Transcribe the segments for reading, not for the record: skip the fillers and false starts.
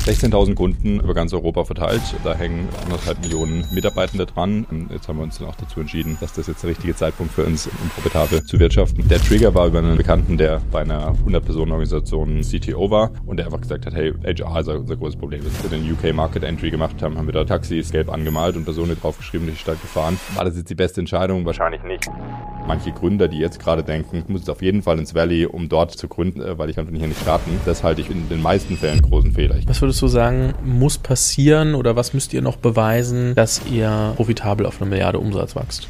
16.000 Kunden über ganz Europa verteilt. Da hängen 1,5 Millionen Mitarbeitende dran. Jetzt haben wir uns dann auch dazu entschieden, dass das jetzt der richtige Zeitpunkt für uns um profitabel zu wirtschaften. Der Trigger war über einen Bekannten, der bei einer 100-Personen-Organisation CTO war und der einfach gesagt hat, hey, HR ist unser großes Problem. Als wir den UK Market Entry gemacht haben, haben wir da Taxis gelb angemalt und Personen draufgeschrieben, durch die Stadt gefahren. War das jetzt die beste Entscheidung? Wahrscheinlich nicht. Manche Gründer, die jetzt gerade denken, ich muss jetzt auf jeden Fall ins Valley, um dort zu gründen, weil ich kann hier nicht starten. Das halte ich in den meisten Fällen einen großen Fehler. Was würdest du sagen, muss passieren oder was müsst ihr noch beweisen, dass ihr profitabel auf 1 Milliarde Umsatz wächst?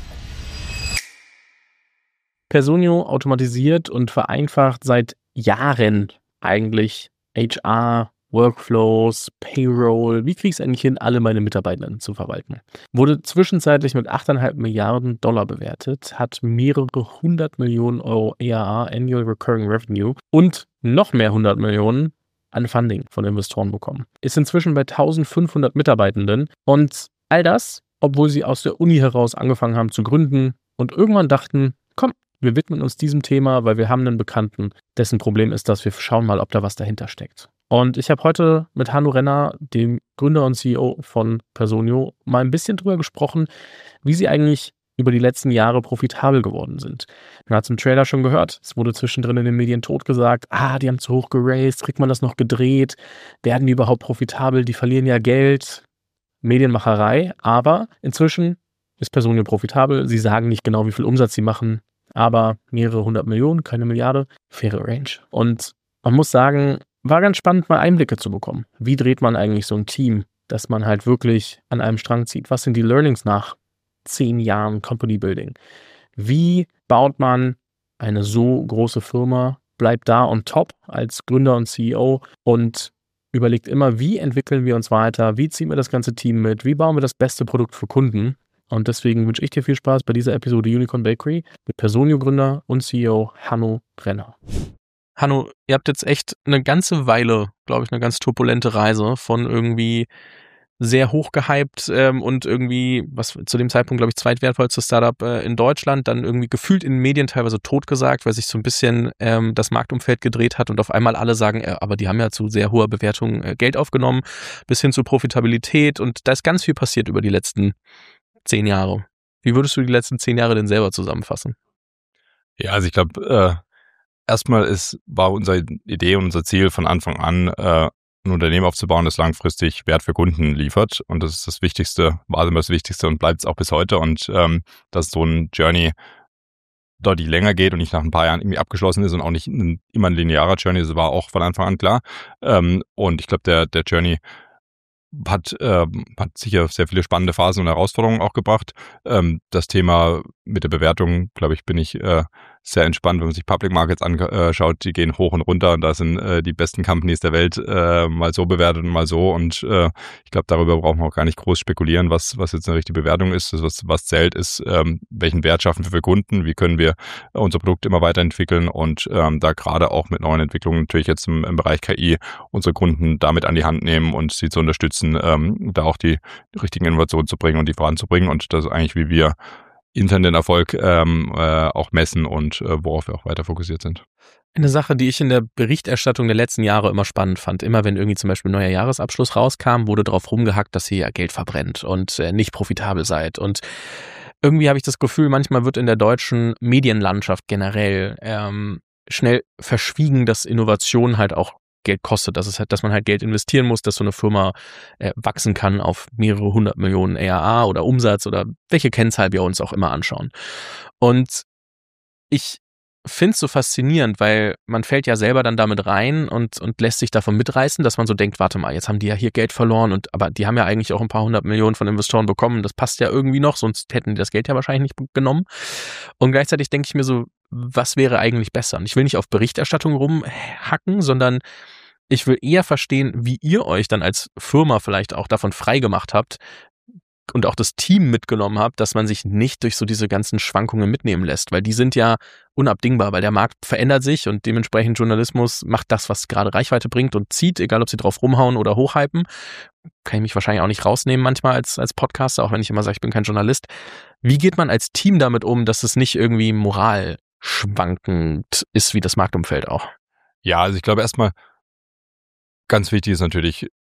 Personio automatisiert und vereinfacht seit Jahren eigentlich HR, Workflows, Payroll. Wie kriege ich es eigentlich hin, alle meine Mitarbeitenden zu verwalten? Wurde zwischenzeitlich mit 8,5 Milliarden Dollar bewertet, hat mehrere 100 Millionen Euro ARR, Annual Recurring Revenue, und noch mehr 100 Millionen an Funding von Investoren bekommen. Ist inzwischen bei 1500 Mitarbeitenden und all das, obwohl sie aus der Uni heraus angefangen haben zu gründen und irgendwann dachten, komm, wir widmen uns diesem Thema, weil wir haben einen Bekannten, dessen Problem ist, dass wir schauen mal, ob da was dahinter steckt. Und ich habe heute mit Hanno Renner, dem Gründer und CEO von Personio, mal ein bisschen drüber gesprochen, wie sie eigentlich über die letzten Jahre profitabel geworden sind. Man hat es im Trailer schon gehört, es wurde zwischendrin in den Medien totgesagt, die haben zu hoch geraced, kriegt man das noch gedreht, werden die überhaupt profitabel, die verlieren ja Geld, Medienmacherei, aber inzwischen ist Personio profitabel, sie sagen nicht genau, wie viel Umsatz sie machen, aber mehrere 100 Millionen, keine Milliarde, faire Range. Und man muss sagen, war ganz spannend, mal Einblicke zu bekommen. Wie dreht man eigentlich so ein Team, dass man halt wirklich an einem Strang zieht? Was sind die Learnings nach 10 Jahren Company Building? Wie baut man eine so große Firma, bleibt da on top als Gründer und CEO und überlegt immer, wie entwickeln wir uns weiter? Wie ziehen wir das ganze Team mit? Wie bauen wir das beste Produkt für Kunden? Und deswegen wünsche ich dir viel Spaß bei dieser Episode Unicorn Bakery mit Personio-Gründer und CEO Hanno Renner. Hanno, ihr habt jetzt echt eine ganze Weile, glaube ich, eine ganz turbulente Reise von irgendwie sehr hoch gehypt und irgendwie, was zu dem Zeitpunkt, glaube ich, zweitwertvollste Startup in Deutschland, dann irgendwie gefühlt in den Medien teilweise totgesagt, weil sich so ein bisschen das Marktumfeld gedreht hat und auf einmal alle sagen, aber die haben ja zu sehr hoher Bewertung Geld aufgenommen, bis hin zur Profitabilität, und da ist ganz viel passiert über die letzten 10 Jahre. Wie würdest du die letzten 10 Jahre denn selber zusammenfassen? Ja, also ich glaube, erstmal war unsere Idee und unser Ziel von Anfang an, ein Unternehmen aufzubauen, das langfristig Wert für Kunden liefert. Und das ist das Wichtigste, war immer das Wichtigste und bleibt es auch bis heute. Und dass so ein Journey deutlich länger geht und nicht nach ein paar Jahren irgendwie abgeschlossen ist und auch nicht immer ein linearer Journey, das war auch von Anfang an klar. Und ich glaube, der Journey hat sicher sehr viele spannende Phasen und Herausforderungen auch gebracht. Das Thema mit der Bewertung, glaube ich, bin ich sehr entspannt, wenn man sich Public Markets anschaut, die gehen hoch und runter und da sind die besten Companies der Welt mal so bewertet und mal so, und ich glaube, darüber brauchen wir auch gar nicht groß spekulieren, was jetzt eine richtige Bewertung ist. Was zählt ist, welchen Wert schaffen wir für Kunden, wie können wir unser Produkt immer weiterentwickeln und da gerade auch mit neuen Entwicklungen natürlich jetzt im Bereich KI unsere Kunden damit an die Hand nehmen und sie zu unterstützen, da auch die richtigen Innovationen zu bringen und die voranzubringen, und das ist eigentlich, wie wir intern den Erfolg auch messen und worauf wir auch weiter fokussiert sind. Eine Sache, die ich in der Berichterstattung der letzten Jahre immer spannend fand, immer wenn irgendwie zum Beispiel ein neuer Jahresabschluss rauskam, wurde drauf rumgehackt, dass ihr ja Geld verbrennt und nicht profitabel seid. Und irgendwie habe ich das Gefühl, manchmal wird in der deutschen Medienlandschaft generell schnell verschwiegen, dass Innovation halt auch Geld kostet, dass man halt Geld investieren muss, dass so eine Firma wachsen kann auf mehrere 100 Millionen ARR oder Umsatz oder welche Kennzahl wir uns auch immer anschauen. Und ich finde es so faszinierend, weil man fällt ja selber dann damit rein und lässt sich davon mitreißen, dass man so denkt, warte mal, jetzt haben die ja hier Geld verloren, aber die haben ja eigentlich auch ein paar 100 Millionen von Investoren bekommen, das passt ja irgendwie noch, sonst hätten die das Geld ja wahrscheinlich nicht genommen. Und gleichzeitig denke ich mir so, was wäre eigentlich besser? Und ich will nicht auf Berichterstattung rumhacken, sondern ich will eher verstehen, wie ihr euch dann als Firma vielleicht auch davon freigemacht habt und auch das Team mitgenommen habt, dass man sich nicht durch so diese ganzen Schwankungen mitnehmen lässt, weil die sind ja unabdingbar, weil der Markt verändert sich und dementsprechend Journalismus macht das, was gerade Reichweite bringt und zieht, egal ob sie drauf rumhauen oder hochhypen. Kann ich mich wahrscheinlich auch nicht rausnehmen manchmal als Podcaster, auch wenn ich immer sage, ich bin kein Journalist. Wie geht man als Team damit um, dass es nicht irgendwie moralschwankend ist, wie das Marktumfeld auch? Ja, also ich glaube erstmal, ganz wichtig ist natürlich,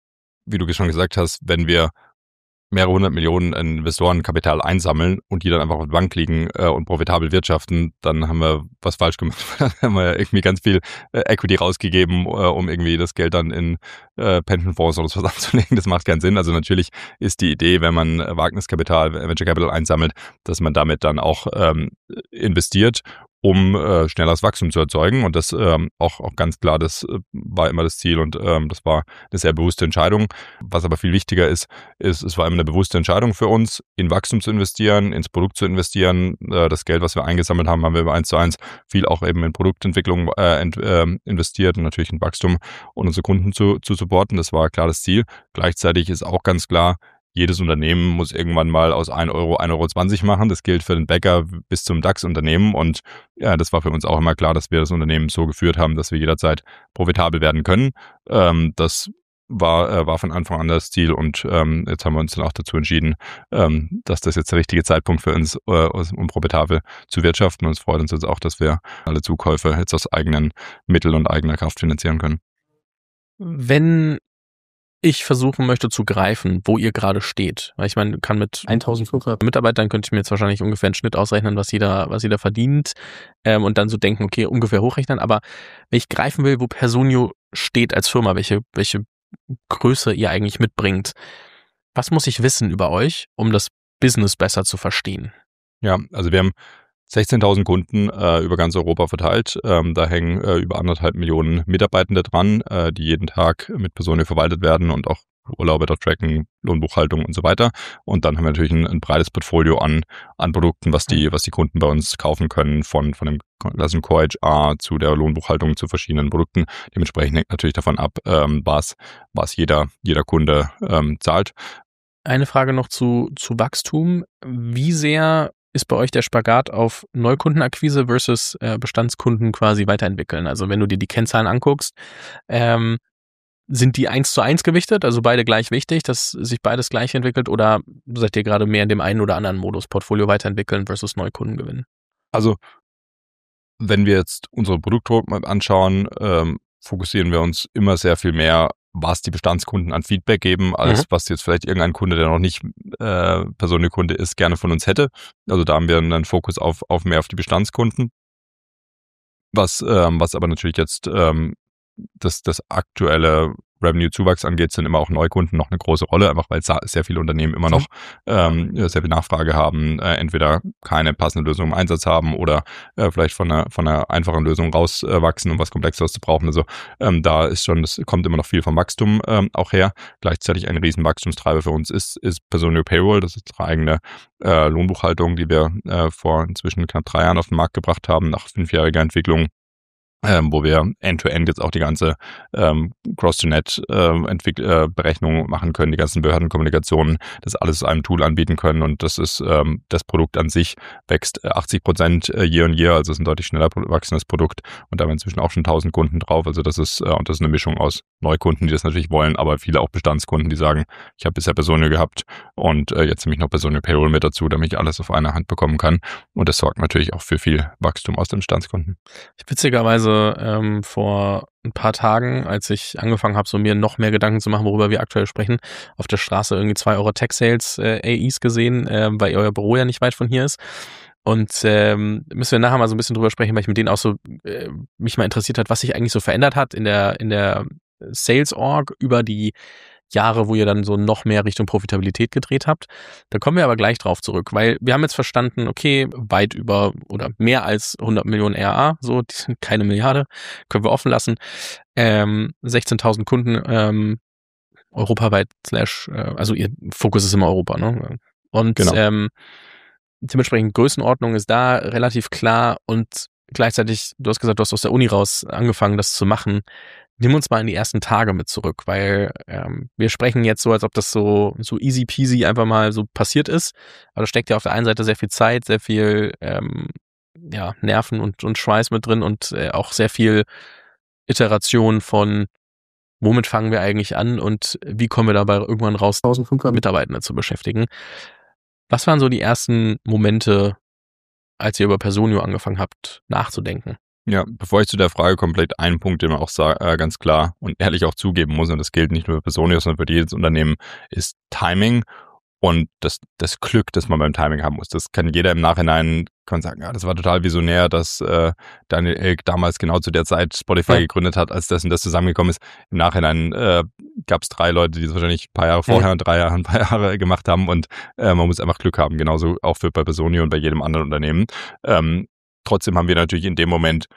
wie du schon gesagt hast, wenn wir mehrere 100 Millionen Investorenkapital einsammeln und die dann einfach auf der Bank liegen und profitabel wirtschaften, dann haben wir was falsch gemacht. Dann haben wir irgendwie ganz viel Equity rausgegeben, um irgendwie das Geld dann in Pensionfonds oder sowas anzulegen. Das macht keinen Sinn. Also natürlich ist die Idee, wenn man Wagniskapital, Venture Capital einsammelt, dass man damit dann auch investiert, um schnelleres Wachstum zu erzeugen. Und das auch ganz klar, das war immer das Ziel und das war eine sehr bewusste Entscheidung. Was aber viel wichtiger ist, es war immer eine bewusste Entscheidung für uns, in Wachstum zu investieren, ins Produkt zu investieren. Das Geld, was wir eingesammelt haben, haben wir über 1:1 viel auch eben in Produktentwicklung investiert und natürlich in Wachstum und unsere Kunden zu supporten. Das war klar das Ziel. Gleichzeitig ist auch ganz klar, jedes Unternehmen muss irgendwann mal aus 1 Euro 1,20 Euro machen. Das gilt für den Bäcker bis zum DAX-Unternehmen. Und ja, das war für uns auch immer klar, dass wir das Unternehmen so geführt haben, dass wir jederzeit profitabel werden können. Das war von Anfang an das Ziel. Und jetzt haben wir uns dann auch dazu entschieden, dass das jetzt der richtige Zeitpunkt für uns, um profitabel zu wirtschaften. Und es freut uns jetzt auch, dass wir alle Zukäufe jetzt aus eigenen Mitteln und eigener Kraft finanzieren können. Wenn ich versuchen möchte zu greifen, wo ihr gerade steht. Weil ich meine, kann mit 1500 Mitarbeitern könnte ich mir jetzt wahrscheinlich ungefähr einen Schnitt ausrechnen, was jeder verdient und dann so denken, okay, ungefähr hochrechnen. Aber wenn ich greifen will, wo Personio steht als Firma, welche Größe ihr eigentlich mitbringt, was muss ich wissen über euch, um das Business besser zu verstehen? Ja, also wir haben 16.000 Kunden über ganz Europa verteilt. Da hängen über 1,5 Millionen Mitarbeitende dran, die jeden Tag mit Personio verwaltet werden und auch Urlaube dort tracken, Lohnbuchhaltung und so weiter. Und dann haben wir natürlich ein breites Portfolio an Produkten, was die Kunden bei uns kaufen können, von dem klassischen Core HR zu der Lohnbuchhaltung zu verschiedenen Produkten. Dementsprechend hängt natürlich davon ab, was jeder Kunde zahlt. Eine Frage noch zu Wachstum. Wie sehr ist bei euch der Spagat auf Neukundenakquise versus Bestandskunden quasi weiterentwickeln? Also wenn du dir die Kennzahlen anguckst, sind die 1:1 gewichtet, also beide gleich wichtig, dass sich beides gleich entwickelt, oder seid ihr gerade mehr in dem einen oder anderen Modus, Portfolio weiterentwickeln versus Neukunden gewinnen? Also wenn wir jetzt unsere Produktroadmap anschauen, fokussieren wir uns immer sehr viel mehr, was die Bestandskunden an Feedback geben, als was jetzt vielleicht irgendein Kunde, der noch nicht Personio-Kunde ist, gerne von uns hätte. Also da haben wir einen Fokus auf mehr auf die Bestandskunden. Was aber natürlich jetzt das aktuelle Revenue-Zuwachs angeht, sind immer auch Neukunden noch eine große Rolle, einfach weil sehr viele Unternehmen immer noch sehr viel Nachfrage haben, entweder keine passende Lösung im Einsatz haben oder vielleicht von einer einfachen Lösung rauswachsen, um was Komplexeres zu brauchen. Also da ist schon, das kommt immer noch viel vom Wachstum auch her. Gleichzeitig ein riesen Wachstumstreiber für uns ist Personio Payroll. Das ist unsere eigene Lohnbuchhaltung, die wir vor inzwischen knapp 3 Jahren auf den Markt gebracht haben, nach 5-jähriger Entwicklung. Wo wir End-to-End jetzt auch die ganze Cross-to-Net Berechnung machen können, die ganzen Behördenkommunikationen, das alles zu einem Tool anbieten können, und das ist das Produkt an sich wächst 80% year on year, also ist ein deutlich schneller wachsendes Produkt, und da haben wir inzwischen auch schon 1.000 Kunden drauf, also das ist eine Mischung aus Neukunden, die das natürlich wollen, aber viele auch Bestandskunden, die sagen, ich habe bisher Personio gehabt und jetzt nehme ich noch Personio Payroll mit dazu, damit ich alles auf einer Hand bekommen kann, und das sorgt natürlich auch für viel Wachstum aus den Bestandskunden. Witzigerweise vor ein paar Tagen, als ich angefangen habe, so mir noch mehr Gedanken zu machen, worüber wir aktuell sprechen, auf der Straße irgendwie 2 Euro Tech Sales AEs gesehen, weil euer Büro ja nicht weit von hier ist. Und müssen wir nachher mal so ein bisschen drüber sprechen, weil ich mit denen auch so mich mal interessiert hat, was sich eigentlich so verändert hat in der Sales Org über die Jahre, wo ihr dann so noch mehr Richtung Profitabilität gedreht habt. Da kommen wir aber gleich drauf zurück, weil wir haben jetzt verstanden, okay, weit über oder mehr als 100 Millionen RA, so, die sind keine Milliarde, können wir offen lassen. 16.000 Kunden, europaweit also ihr Fokus ist immer Europa, ne? Und Genau. Dementsprechend Größenordnung ist da relativ klar, und gleichzeitig, du hast gesagt, du hast aus der Uni raus angefangen, das zu machen. Nimm uns mal in die ersten Tage mit zurück, weil wir sprechen jetzt so, als ob das so easy peasy einfach mal so passiert ist. Aber da steckt ja auf der einen Seite sehr viel Zeit, sehr viel Nerven und Schweiß mit drin, und auch sehr viel Iteration von, womit fangen wir eigentlich an und wie kommen wir dabei irgendwann raus, 1.500 Mitarbeitende zu beschäftigen. Was waren so die ersten Momente, als ihr über Personio angefangen habt nachzudenken? Ja, bevor ich zu der Frage komme, vielleicht einen Punkt, den man auch ganz klar und ehrlich auch zugeben muss, und das gilt nicht nur für Personio, sondern für jedes Unternehmen, ist Timing und das Glück, das man beim Timing haben muss. Das kann jeder im Nachhinein kann sagen, ja, das war total visionär, dass Daniel Ek damals genau zu der Zeit Spotify gegründet hat, als das und das zusammengekommen ist. Im Nachhinein gab es 3 Leute, die das wahrscheinlich ein paar Jahre vorher und 3 Jahre, ein paar Jahre gemacht haben und man muss einfach Glück haben, genauso auch bei Personio und bei jedem anderen Unternehmen. Trotzdem haben wir natürlich in dem Moment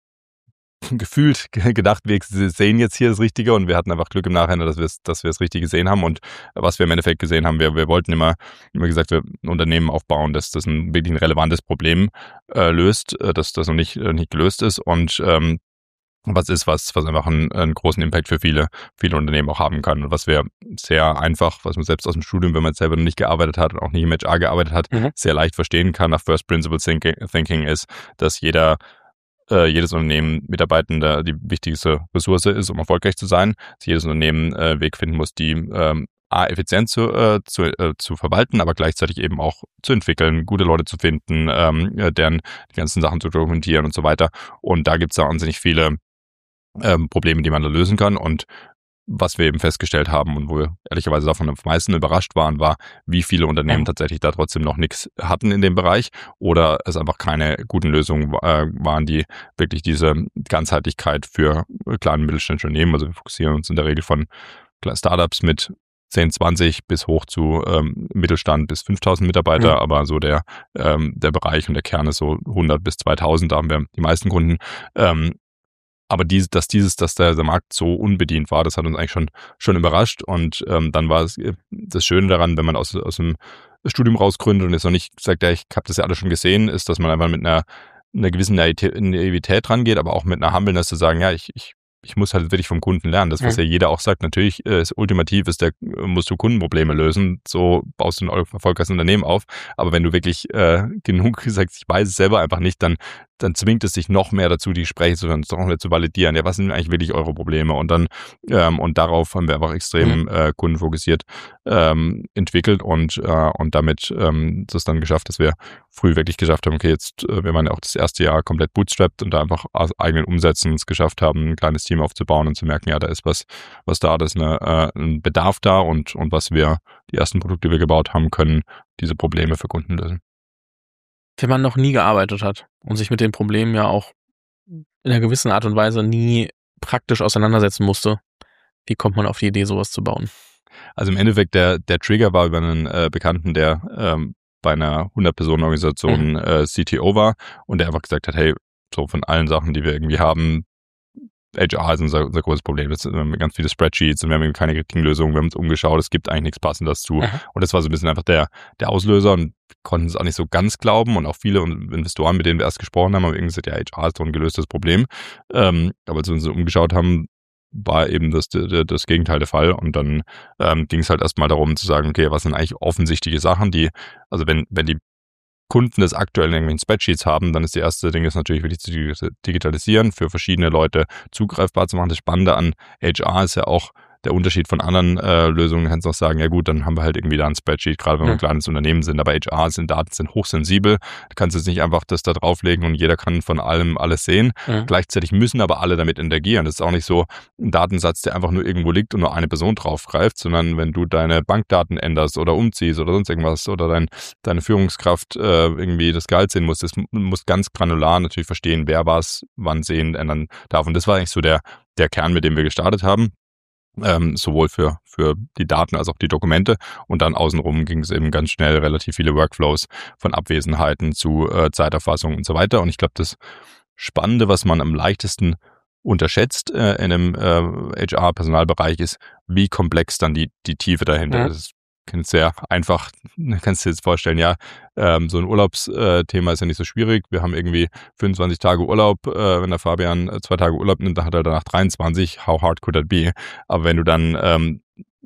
gefühlt gedacht, wir sehen jetzt hier das Richtige und wir hatten einfach Glück im Nachhinein, dass wir das Richtige gesehen haben und was wir im Endeffekt gesehen haben, wir wollten immer gesagt, wir ein Unternehmen aufbauen, dass das wirklich ein relevantes Problem löst, dass das noch nicht gelöst ist und was ist, was einfach einen großen Impact für viele Unternehmen auch haben kann und was wir sehr einfach, was man selbst aus dem Studium, wenn man selber noch nicht gearbeitet hat und auch nicht im HR gearbeitet hat, sehr leicht verstehen kann nach First Principle Thinking ist, dass jedes Unternehmen Mitarbeitender die wichtigste Ressource ist, um erfolgreich zu sein. Dass jedes Unternehmen einen Weg finden muss, die effizient zu verwalten, aber gleichzeitig eben auch zu entwickeln, gute Leute zu finden, deren die ganzen Sachen zu dokumentieren und so weiter. Und da gibt es da wahnsinnig viele Probleme, die man da lösen kann. Und was wir eben festgestellt haben und wo wir ehrlicherweise davon am meisten überrascht waren, war, wie viele Unternehmen tatsächlich da trotzdem noch nichts hatten in dem Bereich oder es einfach keine guten Lösungen waren, die wirklich diese Ganzheitlichkeit für kleine und mittelständische Unternehmen, also wir fokussieren uns in der Regel von Startups mit 10, 20 bis hoch zu Mittelstand bis 5.000 Mitarbeiter, aber so der Bereich und der Kern ist so 100 bis 2.000, da haben wir die meisten Kunden. Aber dass der Markt so unbedient war, das hat uns eigentlich schon überrascht. Und dann war es das Schöne daran, wenn man aus dem Studium rausgründet und jetzt noch nicht sagt, ja, ich habe das ja alles schon gesehen, ist, dass man einfach mit einer gewissen Naivität rangeht, aber auch mit einer Humbleness zu sagen, ja, ich muss halt wirklich vom Kunden lernen. Das, was ja jeder auch sagt, natürlich ist ultimativ, musst du Kundenprobleme lösen, so baust du ein erfolgreiches Unternehmen auf. Aber wenn du wirklich genug sagst, ich weiß es selber einfach nicht, dann zwingt es dich noch mehr dazu, die Gespräche zu hören, noch mehr zu validieren. Ja, was sind eigentlich wirklich eure Probleme? Und dann und darauf haben wir einfach extrem kundenfokussiert entwickelt und damit das dann geschafft, dass wir früh wirklich geschafft haben, okay, jetzt, wir waren ja auch das erste Jahr komplett bootstrapped und da einfach aus eigenen Umsätzen es geschafft haben, ein kleines Team aufzubauen und zu merken, ja, da ist was da, da ist ein Bedarf da und was wir, die ersten Produkte, die wir gebaut haben, können diese Probleme für Kunden lösen. Wenn man noch nie gearbeitet hat und sich mit den Problemen ja auch in einer gewissen Art und Weise nie praktisch auseinandersetzen musste, wie kommt man auf die Idee, sowas zu bauen? Also im Endeffekt, der Trigger war über einen Bekannten, der bei einer 100-Personen-Organisation CTO war und der einfach gesagt hat, hey, so von allen Sachen, die wir irgendwie haben, HR ist unser großes Problem. Wir haben ganz viele Spreadsheets und wir haben keine richtigen Lösungen. Wir haben uns umgeschaut, es gibt eigentlich nichts Passendes zu. Und das war so ein bisschen einfach der Auslöser und konnten es auch nicht so ganz glauben. Und auch viele Investoren, mit denen wir erst gesprochen haben irgendwie gesagt, ja, HR ist doch ein gelöstes Problem. Aber als wir uns umgeschaut haben, war eben das Gegenteil der Fall. Und dann ging es halt erstmal darum zu sagen, okay, was sind eigentlich offensichtliche Sachen, also wenn die Kunden das aktuell in irgendwelchen Spreadsheets haben, dann ist die erste Ding ist natürlich wirklich zu digitalisieren, für verschiedene Leute zugreifbar zu machen. Das Spannende an HR ist ja auch der Unterschied von anderen Lösungen. Du kannst auch sagen, ja gut, dann haben wir halt irgendwie da ein Spreadsheet, gerade wenn wir ein kleines Unternehmen sind, aber Daten sind hochsensibel. Du kannst jetzt nicht einfach das da drauflegen und jeder kann von allem alles sehen. Gleichzeitig müssen aber alle damit interagieren. Das ist auch nicht so ein Datensatz, der einfach nur irgendwo liegt und nur eine Person draufgreift, sondern wenn du deine Bankdaten änderst oder umziehst oder sonst irgendwas oder deine Führungskraft irgendwie das Gehalt sehen muss, das muss ganz granular natürlich verstehen, wer was wann sehen, ändern darf. Und das war eigentlich so der Kern, mit dem wir gestartet haben. Sowohl für die Daten als auch die Dokumente und dann außenrum ging es eben ganz schnell relativ viele Workflows von Abwesenheiten zu Zeiterfassung und so weiter und ich glaube, das Spannende, was man am leichtesten unterschätzt in einem HR-Personalbereich ist, wie komplex dann die Tiefe dahinter ist. Sehr einfach, kannst du dir jetzt vorstellen, ja, so ein Urlaubsthema ist ja nicht so schwierig. Wir haben irgendwie 25 Tage Urlaub. Wenn der Fabian 2 Tage Urlaub nimmt, dann hat er danach 23. How hard could that be? Aber wenn du dann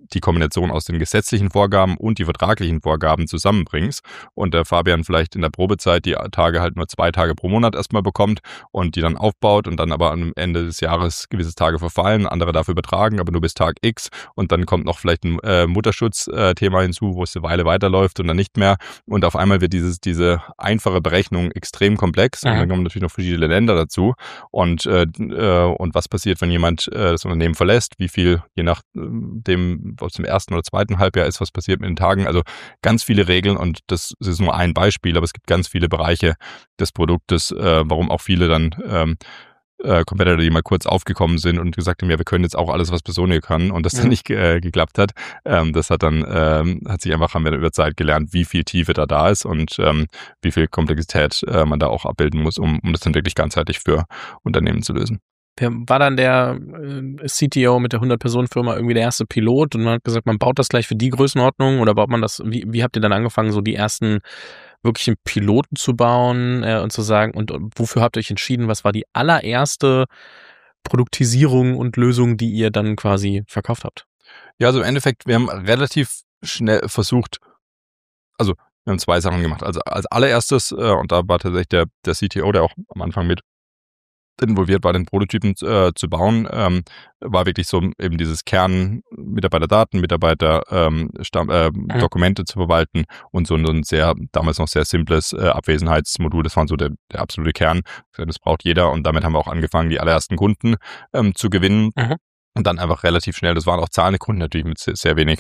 die Kombination aus den gesetzlichen Vorgaben und die vertraglichen Vorgaben zusammenbringst und der Fabian vielleicht in der Probezeit die Tage halt nur 2 Tage pro Monat erstmal bekommt und die dann aufbaut und dann aber am Ende des Jahres gewisse Tage verfallen, andere dafür übertragen, aber nur bis Tag X und dann kommt noch vielleicht ein Mutterschutzthema hinzu, wo es eine Weile weiterläuft und dann nicht mehr und auf einmal wird diese einfache Berechnung extrem komplex und dann kommen natürlich noch verschiedene Länder dazu und was passiert, wenn jemand das Unternehmen verlässt, wie viel, je nachdem, was im ersten oder zweiten Halbjahr ist, was passiert mit den Tagen, also ganz viele Regeln und das ist nur ein Beispiel, aber es gibt ganz viele Bereiche des Produktes, warum auch viele dann Competitor, die mal kurz aufgekommen sind und gesagt haben, ja, wir können jetzt auch alles, was Personio kann und das dann nicht geklappt hat. Das hat dann, haben wir dann über Zeit gelernt, wie viel Tiefe da ist und wie viel Komplexität man da auch abbilden muss, um das dann wirklich ganzheitlich für Unternehmen zu lösen. War dann der CTO mit der 100-Personen-Firma irgendwie der erste Pilot und man hat gesagt, man baut das gleich für die Größenordnung oder baut man das, wie habt ihr dann angefangen, so die ersten wirklichen Piloten zu bauen und zu sagen, und wofür habt ihr euch entschieden, was war die allererste Produktisierung und Lösung, die ihr dann quasi verkauft habt? Ja, also im Endeffekt, wir haben relativ schnell versucht, also wir haben 2 Sachen gemacht. Also als allererstes, und da war tatsächlich der CTO, der auch am Anfang mit involviert war, den Prototypen zu bauen, war wirklich so eben dieses Kern Mitarbeiterdaten, Dokumente zu verwalten und so ein damals noch sehr simples Abwesenheitsmodul. Das war so der absolute Kern. Das braucht jeder und damit haben wir auch angefangen, die allerersten Kunden zu gewinnen. Und dann einfach relativ schnell, das waren auch zahlende Kunden natürlich mit sehr wenig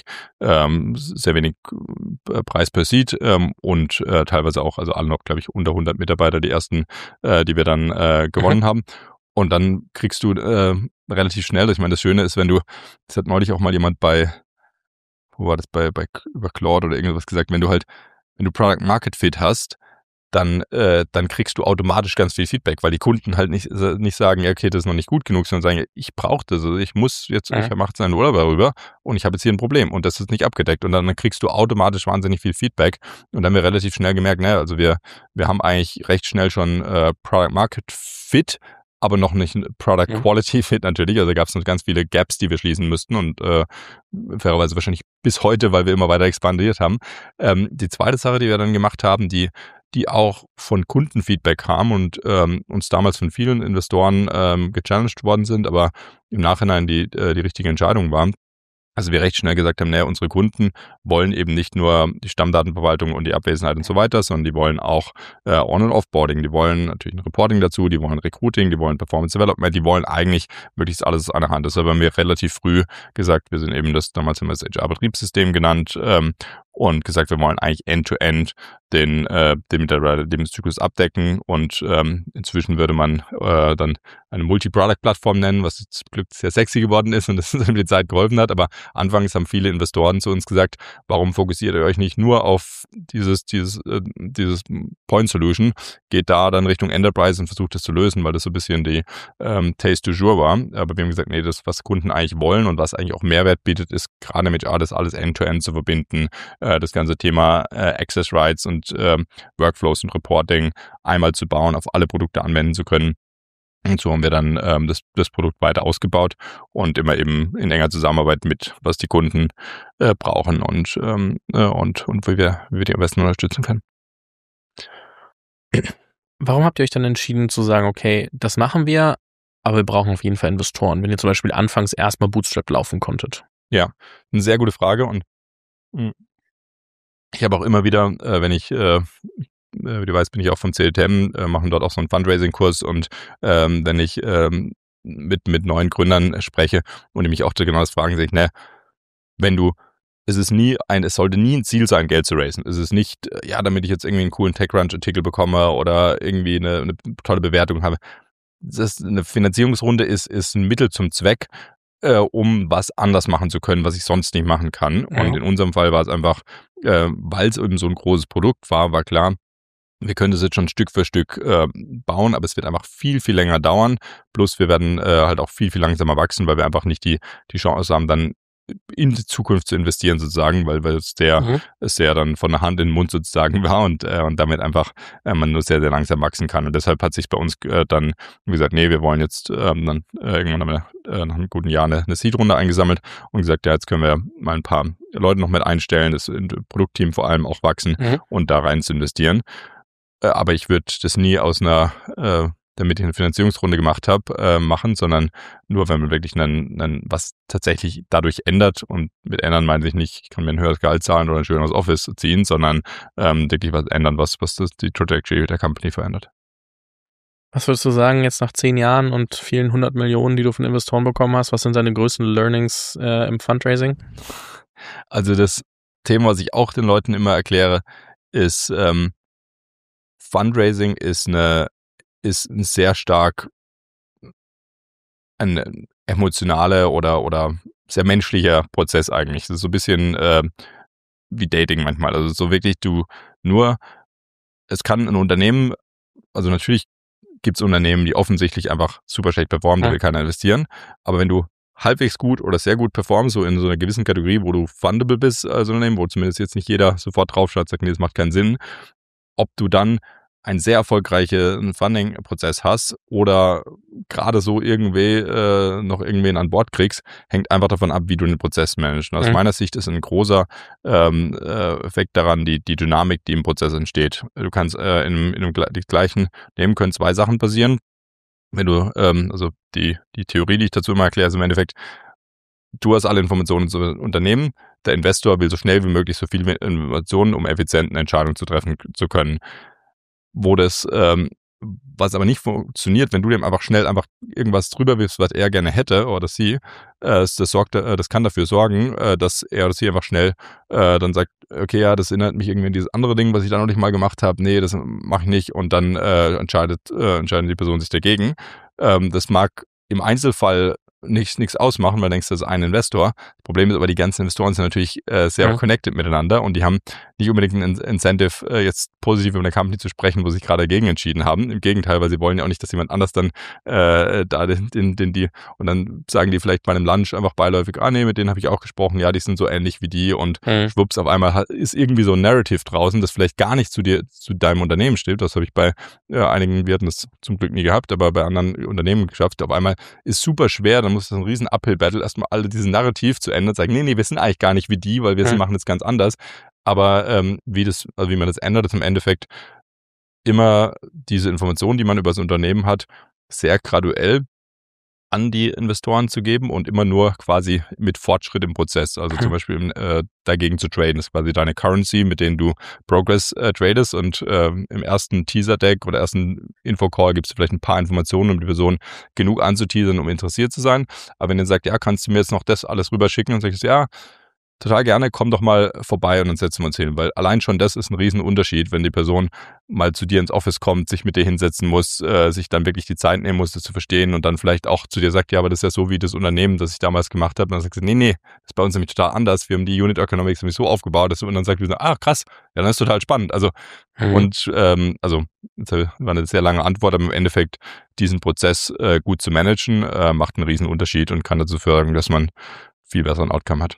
Preis per Seat und teilweise auch, also alle noch, glaube ich, unter 100 Mitarbeiter, die ersten, die wir dann gewonnen haben. Und dann kriegst du relativ schnell, ich meine, das Schöne ist, das hat neulich auch mal jemand über Claude oder irgendwas gesagt, wenn du Product Market Fit hast, dann kriegst du automatisch ganz viel Feedback, weil die Kunden halt nicht sagen, ja, okay, das ist noch nicht gut genug, sondern sagen, ich brauche das, also ich mache jetzt einen Urlaub darüber und ich habe jetzt hier ein Problem und das ist nicht abgedeckt und dann kriegst du automatisch wahnsinnig viel Feedback und dann haben wir relativ schnell gemerkt, also wir haben eigentlich recht schnell schon Product Market Fit, aber noch nicht Product Quality Fit natürlich, also gab es noch ganz viele Gaps, die wir schließen müssten und fairerweise wahrscheinlich bis heute, weil wir immer weiter expandiert haben. Die zweite Sache, die wir dann gemacht haben, die auch von Kundenfeedback kam und uns damals von vielen Investoren gechallenged worden sind, aber im Nachhinein die richtige Entscheidung war. Also wir recht schnell gesagt haben, unsere Kunden wollen eben nicht nur die Stammdatenverwaltung und die Abwesenheit und so weiter, sondern die wollen auch On- und Offboarding, die wollen natürlich ein Reporting dazu, die wollen Recruiting, die wollen Performance Development, die wollen eigentlich möglichst alles aus einer Hand. Deshalb haben wir relativ früh gesagt, wir sind eben damals haben wir das HR-Betriebssystem genannt und gesagt, wir wollen eigentlich End-to-End den Mitarbeiter-Lebenszyklus abdecken und inzwischen würde man dann eine Multi-Product-Plattform nennen, was zum Glück sehr sexy geworden ist und das mit der Zeit geholfen hat, aber anfangs haben viele Investoren zu uns gesagt, warum fokussiert ihr euch nicht nur auf dieses Point Solution, geht da dann Richtung Enterprise und versucht das zu lösen, weil das so ein bisschen die Taste du jour war, aber wir haben gesagt, das, was Kunden eigentlich wollen und was eigentlich auch Mehrwert bietet, ist gerade mit HR das alles End-to-End zu verbinden, das ganze Thema Access Rights und Workflows und Reporting einmal zu bauen, auf alle Produkte anwenden zu können. Und so haben wir dann das Produkt weiter ausgebaut und immer eben in enger Zusammenarbeit mit, was die Kunden brauchen und wie wir die am besten unterstützen können. Warum habt ihr euch dann entschieden zu sagen, okay, das machen wir, aber wir brauchen auf jeden Fall Investoren, wenn ihr zum Beispiel anfangs erstmal Bootstrap laufen konntet? Ja, eine sehr gute Frage und ich habe auch immer wieder, wenn ich wie du weißt, bin ich auch vom CLTM, machen dort auch so einen Fundraising-Kurs und wenn ich mit neuen Gründern spreche und die mich auch genau das fragen, sage ich, es sollte nie ein Ziel sein, Geld zu raisen. Es ist nicht, damit ich jetzt irgendwie einen coolen TechCrunch-Artikel bekomme oder irgendwie eine tolle Bewertung habe. Eine Finanzierungsrunde ist ein Mittel zum Zweck, um was anders machen zu können, was ich sonst nicht machen kann. Und in unserem Fall war es einfach, weil es eben so ein großes Produkt war klar, wir können das jetzt schon Stück für Stück bauen, aber es wird einfach viel, viel länger dauern. Plus wir werden halt auch viel, viel langsamer wachsen, weil wir einfach nicht die Chance haben, dann in die Zukunft zu investieren sozusagen, weil es sehr dann von der Hand in den Mund sozusagen war und damit einfach man nur sehr, sehr langsam wachsen kann. Und deshalb hat sich bei uns dann gesagt, nee, wir wollen jetzt dann irgendwann haben wir nach einem guten Jahr eine Seed-Runde eingesammelt und gesagt, ja, jetzt können wir mal ein paar Leute noch mit einstellen, das Produktteam vor allem auch wachsen und da rein zu investieren. Aber ich würde das nie aus einer damit ich eine Finanzierungsrunde gemacht habe, machen, sondern nur, wenn man wirklich was tatsächlich dadurch ändert. Und mit ändern meine ich nicht, ich kann mir ein höheres Gehalt zahlen oder ein schöneres Office ziehen, sondern wirklich was ändern, was die Trajectory der Company verändert. Was würdest du sagen, jetzt nach 10 Jahren und vielen 100 Millionen, die du von Investoren bekommen hast, was sind deine größten Learnings im Fundraising? Also das Thema, was ich auch den Leuten immer erkläre, ist Fundraising ist ein sehr stark ein emotionaler oder sehr menschlicher Prozess eigentlich. Das ist so ein bisschen wie Dating manchmal. Also so wirklich es kann ein Unternehmen, also natürlich gibt es Unternehmen, die offensichtlich einfach super schlecht performen, da will keiner investieren. Aber wenn du halbwegs gut oder sehr gut performst, so in so einer gewissen Kategorie, wo du fundable bist als Unternehmen, wo zumindest jetzt nicht jeder sofort draufschaut und sagt, nee, das macht keinen Sinn, ob du dann einen sehr erfolgreichen Funding-Prozess hast oder gerade so irgendwie noch irgendwen an Bord kriegst, hängt einfach davon ab, wie du den Prozess managst. Und aus meiner Sicht ist ein großer Effekt daran die Dynamik, die im Prozess entsteht. Du kannst in dem gleichen Unternehmen können 2 Sachen passieren. Wenn du, also die Theorie, die ich dazu immer erkläre, ist im Endeffekt, du hast alle Informationen zu Unternehmen, der Investor will so schnell wie möglich so viele Informationen, um effizient eine Entscheidung zu treffen zu können. Was aber nicht funktioniert, wenn du dem einfach schnell irgendwas drüber wirfst, was er gerne hätte oder sie, das kann dafür sorgen, dass er oder sie einfach schnell dann sagt, okay, ja, das erinnert mich irgendwie an dieses andere Ding, was ich da noch nicht mal gemacht habe, nee, das mache ich nicht und dann entscheidet die Person sich dagegen. Das mag im Einzelfall nichts ausmachen, weil du denkst, das ist ein Investor. Das Problem ist aber, die ganzen Investoren sind natürlich sehr connected miteinander und die haben nicht unbedingt ein Incentive, jetzt positiv über eine Company zu sprechen, wo sie sich gerade dagegen entschieden haben. Im Gegenteil, weil sie wollen ja auch nicht, dass jemand anders dann und dann sagen die vielleicht bei einem Lunch einfach beiläufig, nee, mit denen habe ich auch gesprochen, ja, die sind so ähnlich wie die und schwupps, auf einmal ist irgendwie so ein Narrative draußen, das vielleicht gar nicht zu deinem Unternehmen steht. Das habe ich bei einigen, wir hatten das zum Glück nie gehabt, aber bei anderen Unternehmen geschafft. Auf einmal ist super schwer, dann muss das ein riesen Uphill-Battle, erstmal alle diesen Narrativ zu ändern und sagen, nee, wir sind eigentlich gar nicht wie die, weil wir machen das ganz anders. Aber wie man das ändert, ist im Endeffekt immer diese Informationen, die man über das Unternehmen hat, sehr graduell an die Investoren zu geben und immer nur quasi mit Fortschritt im Prozess. Also zum Beispiel dagegen zu traden. Das ist quasi deine Currency, mit denen du Progress tradest und im ersten Teaser-Deck oder ersten Infocall gibst du vielleicht ein paar Informationen, um die Person genug anzuteasern, um interessiert zu sein. Aber wenn ihr sagt, ja, kannst du mir jetzt noch das alles rüberschicken, und sagst du, ja, total gerne, komm doch mal vorbei und dann setzen wir uns hin, weil allein schon das ist ein Riesenunterschied, wenn die Person mal zu dir ins Office kommt, sich mit dir hinsetzen muss, sich dann wirklich die Zeit nehmen muss, das zu verstehen und dann vielleicht auch zu dir sagt, ja, aber das ist ja so wie das Unternehmen, das ich damals gemacht habe. Und dann sagst du, nee, das ist bei uns nämlich total anders. Wir haben die Unit Economics nämlich so aufgebaut, und dann sagt du, krass, ja, dann ist total spannend. Also, das war eine sehr lange Antwort, aber im Endeffekt diesen Prozess gut zu managen, macht einen Riesenunterschied und kann dazu führen, dass man viel besseren Outcome hat.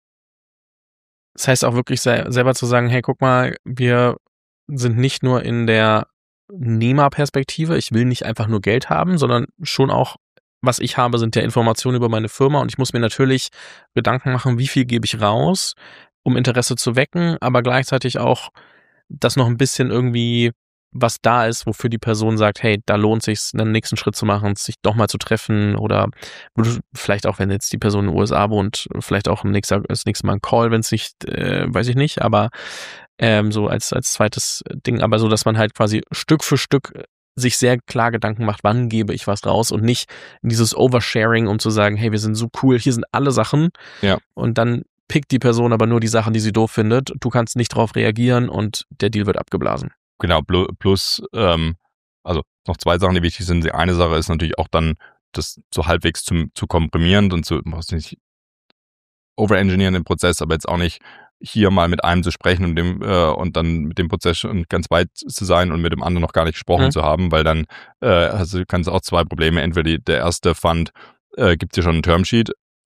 Das heißt auch wirklich selber zu sagen, hey, guck mal, wir sind nicht nur in der Nehmerperspektive, ich will nicht einfach nur Geld haben, sondern schon auch, was ich habe, sind ja Informationen über meine Firma und ich muss mir natürlich Gedanken machen, wie viel gebe ich raus, um Interesse zu wecken, aber gleichzeitig auch, dass noch ein bisschen irgendwie was da ist, wofür die Person sagt, hey, da lohnt es sich, einen nächsten Schritt zu machen, sich doch mal zu treffen oder vielleicht auch, wenn jetzt die Person in den USA wohnt, vielleicht auch das nächste Mal ein Call, wenn es nicht, weiß ich nicht, aber so als zweites Ding, aber so, dass man halt quasi Stück für Stück sich sehr klar Gedanken macht, wann gebe ich was raus und nicht in dieses Oversharing, um zu sagen, hey, wir sind so cool, hier sind alle Sachen und dann pickt die Person aber nur die Sachen, die sie doof findet, du kannst nicht darauf reagieren und der Deal wird abgeblasen. Genau, plus, also noch 2 Sachen, die wichtig sind. Die eine Sache ist natürlich auch dann, das so halbwegs zu komprimieren und muss nicht overengineeren den Prozess, aber jetzt auch nicht hier mal mit einem zu sprechen und dann mit dem Prozess schon ganz weit zu sein und mit dem anderen noch gar nicht gesprochen zu haben, weil dann kannst du auch 2 Probleme. Entweder der erste Fund gibt dir schon ein Termsheet,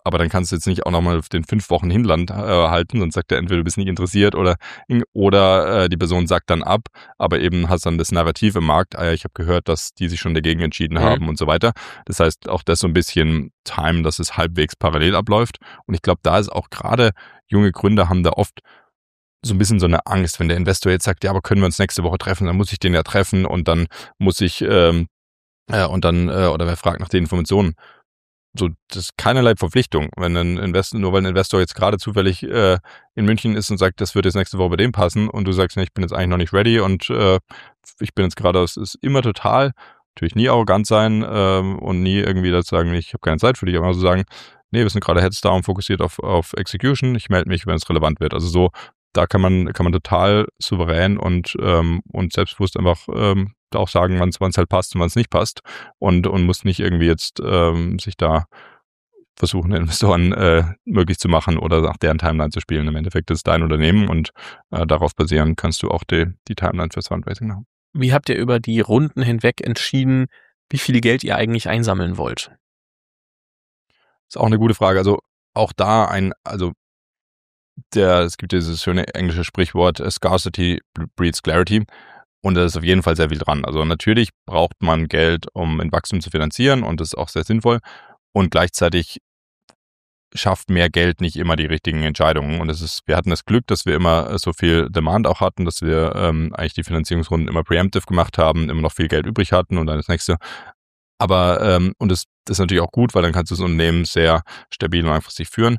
aber dann kannst du jetzt nicht auch nochmal auf den 5 Wochen Hinland halten, sonst sagt er entweder du bist nicht interessiert oder die Person sagt dann ab, aber eben hast dann das Narrativ im Markt, ich habe gehört, dass die sich schon dagegen entschieden haben und so weiter. Das heißt, auch das so ein bisschen timen, dass es halbwegs parallel abläuft. Und ich glaube, da ist auch gerade junge Gründer haben da oft so ein bisschen so eine Angst, wenn der Investor jetzt sagt, ja, aber können wir uns nächste Woche treffen, dann muss ich den ja treffen und dann muss ich oder wer fragt nach den Informationen. So, das ist keinerlei Verpflichtung. Wenn nur weil ein Investor jetzt gerade zufällig in München ist und sagt, das wird jetzt nächste Woche bei dem passen und du sagst, nee, ich bin jetzt eigentlich noch nicht ready und ich bin jetzt gerade, es ist immer total, natürlich nie arrogant sein und nie irgendwie dazu sagen, ich habe keine Zeit für dich, aber so sagen, nee, wir sind gerade heads down, fokussiert auf Execution, ich melde mich, wenn es relevant wird. Also so, da kann man total souverän und selbstbewusst einfach auch sagen, wann es halt passt und wann es nicht passt und muss nicht irgendwie jetzt sich da versuchen, Investoren möglich zu machen oder nach deren Timeline zu spielen. Im Endeffekt ist es dein Unternehmen und darauf basieren kannst du auch die Timeline fürs Fundraising machen. Wie habt ihr über die Runden hinweg entschieden, wie viel Geld ihr eigentlich einsammeln wollt? Ist auch eine gute Frage. Also auch da es gibt dieses schöne englische Sprichwort, Scarcity breeds clarity. Und da ist auf jeden Fall sehr viel dran. Also natürlich braucht man Geld, um ein Wachstum zu finanzieren und das ist auch sehr sinnvoll. Und gleichzeitig schafft mehr Geld nicht immer die richtigen Entscheidungen. Und wir hatten das Glück, dass wir immer so viel Demand auch hatten, dass wir eigentlich die Finanzierungsrunden immer preemptive gemacht haben, immer noch viel Geld übrig hatten und dann das nächste. Aber und das ist natürlich auch gut, weil dann kannst du das Unternehmen sehr stabil und langfristig führen.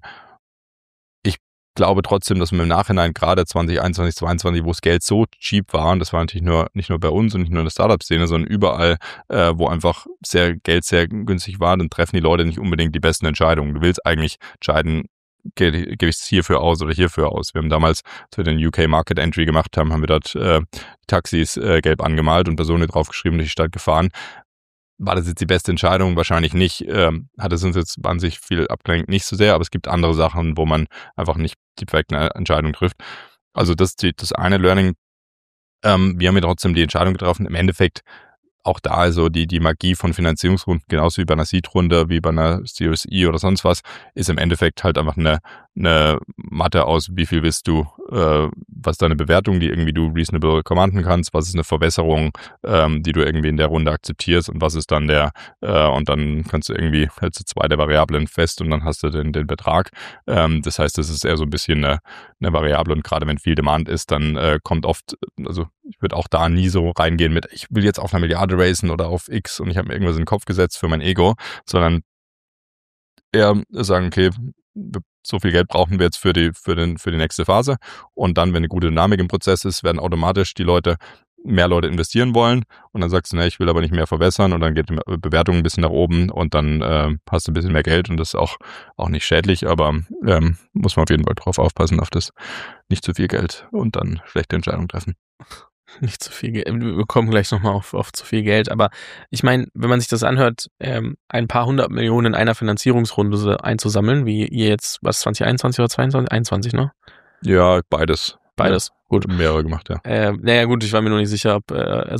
Ich glaube trotzdem, dass man im Nachhinein gerade 2021, 2022, wo das Geld so cheap war, und das war natürlich nicht nur bei uns und nicht nur in der Startup-Szene, sondern überall, wo einfach Geld sehr günstig war, dann treffen die Leute nicht unbedingt die besten Entscheidungen. Du willst eigentlich entscheiden, gebe ich es hierfür aus oder hierfür aus. Wir haben damals, als wir den UK Market Entry gemacht haben, haben wir dort Taxis gelb angemalt und Personen draufgeschrieben, durch die Stadt gefahren. War das jetzt die beste Entscheidung? Wahrscheinlich nicht. Hat es uns jetzt wahnsinnig viel abgelenkt? Nicht so sehr, aber es gibt andere Sachen, wo man einfach nicht die perfekte Entscheidung trifft. Also das ist das eine Learning. Wir haben ja trotzdem die Entscheidung getroffen. Im Endeffekt auch da also die Magie von Finanzierungsrunden, genauso wie bei einer Seed-Runde, wie bei einer Series E oder sonst was, ist im Endeffekt halt einfach eine Matte aus, wie viel willst du, was ist deine Bewertung, die irgendwie du reasonable commanden kannst, was ist eine Verbesserung, die du irgendwie in der Runde akzeptierst und was ist dann und dann kannst du irgendwie halt so 2 der Variablen fest und dann hast du den Betrag. Das heißt, das ist eher so ein bisschen eine Variable und gerade wenn viel Demand ist, dann kommt oft, also ich würde auch da nie so reingehen mit, ich will jetzt auf 1 Milliarde racen oder auf X und ich habe mir irgendwas in den Kopf gesetzt für mein Ego, sondern eher sagen, okay, so viel Geld brauchen wir jetzt für die nächste Phase und dann, wenn eine gute Dynamik im Prozess ist, werden automatisch mehr Leute investieren wollen und dann sagst du, ne, ich will aber nicht mehr verwässern und dann geht die Bewertung ein bisschen nach oben und dann hast du ein bisschen mehr Geld und das ist auch nicht schädlich, aber muss man auf jeden Fall drauf aufpassen, auf das nicht zu viel Geld und dann schlechte Entscheidungen treffen. Nicht zu viel Geld. Wir kommen gleich nochmal auf zu viel Geld. Aber ich meine, wenn man sich das anhört, ein paar 100 Millionen in einer Finanzierungsrunde einzusammeln, wie ihr jetzt, 2021 oder 2022? 21, ne? Ja, beides. Beides, ja, gut. Mehrere gemacht, ja. Naja, gut, ich war mir noch nicht sicher, ob,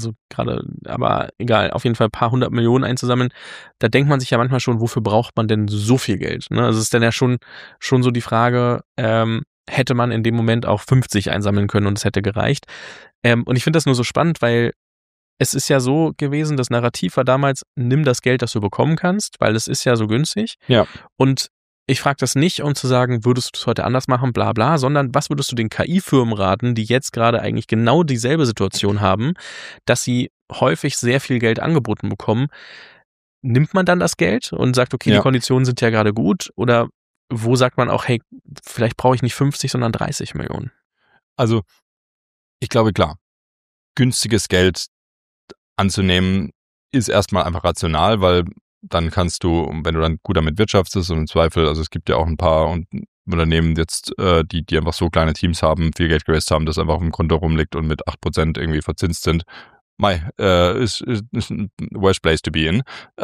aber egal, auf jeden Fall ein paar 100 Millionen einzusammeln. Da denkt man sich ja manchmal schon, wofür braucht man denn so viel Geld? Ne? Also es ist dann ja schon so die Frage, hätte man in dem Moment auch 50 einsammeln können und es hätte gereicht. Und ich finde das nur so spannend, weil es ist ja so gewesen, das Narrativ war damals, nimm das Geld, das du bekommen kannst, weil es ist ja so günstig. Ja. Und ich frage das nicht, um zu sagen, würdest du es heute anders machen, bla bla, sondern was würdest du den KI-Firmen raten, die jetzt gerade eigentlich genau dieselbe Situation haben, dass sie häufig sehr viel Geld angeboten bekommen? Nimmt man dann das Geld und sagt, okay, die Konditionen sind ja gerade gut? Oder wo sagt man auch, hey, vielleicht brauche ich nicht 50, sondern 30 Millionen? Also ich glaube, klar, günstiges Geld anzunehmen ist erstmal einfach rational, weil dann kannst du, wenn du dann gut damit wirtschaftest und im Zweifel, also es gibt ja auch ein paar Unternehmen jetzt, die einfach so kleine Teams haben, viel Geld geraced haben, das einfach auf dem Konto rumliegt und mit 8% irgendwie verzinst sind. Ist ein worst place to be in.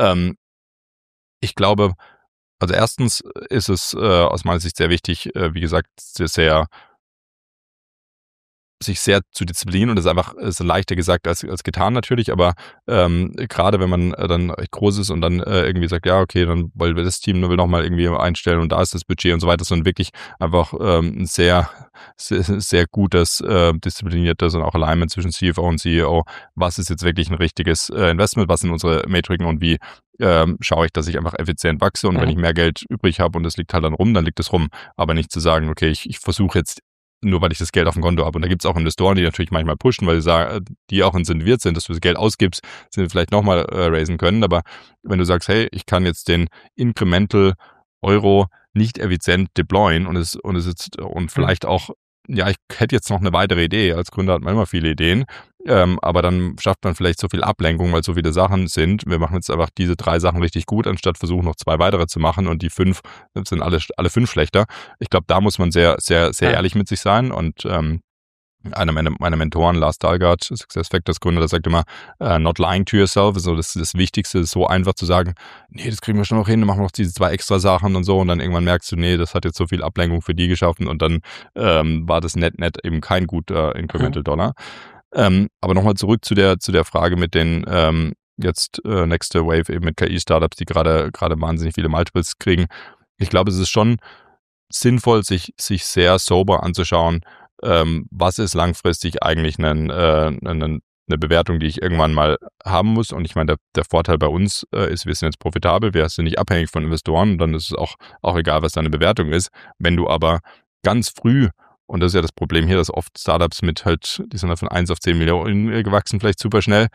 Ich glaube, also erstens ist es aus meiner Sicht sehr wichtig, wie gesagt, sehr sich sehr zu disziplinieren und das ist leichter gesagt als getan natürlich, aber gerade wenn man dann recht groß ist und dann irgendwie sagt, ja, okay, dann wollen wir das Team will nochmal irgendwie einstellen und da ist das Budget und so weiter, sondern wirklich einfach ein sehr, sehr, sehr gutes, diszipliniertes und auch Alignment zwischen CFO und CEO. Was ist jetzt wirklich ein richtiges Investment? Was sind unsere Metriken und wie schaue ich, dass ich einfach effizient wachse und wenn ich mehr Geld übrig habe und es liegt halt dann rum, dann liegt es rum. Aber nicht zu sagen, okay, ich versuche jetzt nur weil ich das Geld auf dem Konto habe. Und da gibt es auch Investoren, die natürlich manchmal pushen, weil sie sagen, die auch incentiviert sind, dass du das Geld ausgibst, sind vielleicht nochmal raisen können. Aber wenn du sagst, hey, ich kann jetzt den Incremental Euro nicht effizient deployen und vielleicht auch, ja, ich hätte jetzt noch eine weitere Idee. Als Gründer hat man immer viele Ideen. Aber dann schafft man vielleicht so viel Ablenkung, weil so viele Sachen sind. Wir machen jetzt einfach diese 3 Sachen richtig gut, anstatt versuchen, noch 2 weitere zu machen und die 5 sind alle 5 schlechter. Ich glaube, da muss man sehr, sehr, sehr ehrlich mit sich sein und einer meiner Mentoren, Lars Dalgaard, SuccessFactors Gründer, der sagt immer, not lying to yourself, also das ist das Wichtigste, ist so einfach zu sagen, nee, das kriegen wir schon noch hin, dann machen wir noch diese 2 extra Sachen und so und dann irgendwann merkst du, nee, das hat jetzt so viel Ablenkung für die geschaffen und dann war das net eben kein guter Incremental Dollar. Aber nochmal zurück zu der Frage mit den jetzt Next Wave eben mit KI-Startups, die gerade wahnsinnig viele Multiples kriegen. Ich glaube, es ist schon sinnvoll, sich sehr sober anzuschauen, was ist langfristig eigentlich eine Bewertung, die ich irgendwann mal haben muss. Und ich meine, der Vorteil bei uns ist, wir sind jetzt profitabel, wir sind nicht abhängig von Investoren und dann ist es auch egal, was deine Bewertung ist. Wenn du aber ganz früh, und das ist ja das Problem hier, dass oft Startups die sind halt von 1 auf 10 Millionen gewachsen, vielleicht super schnell,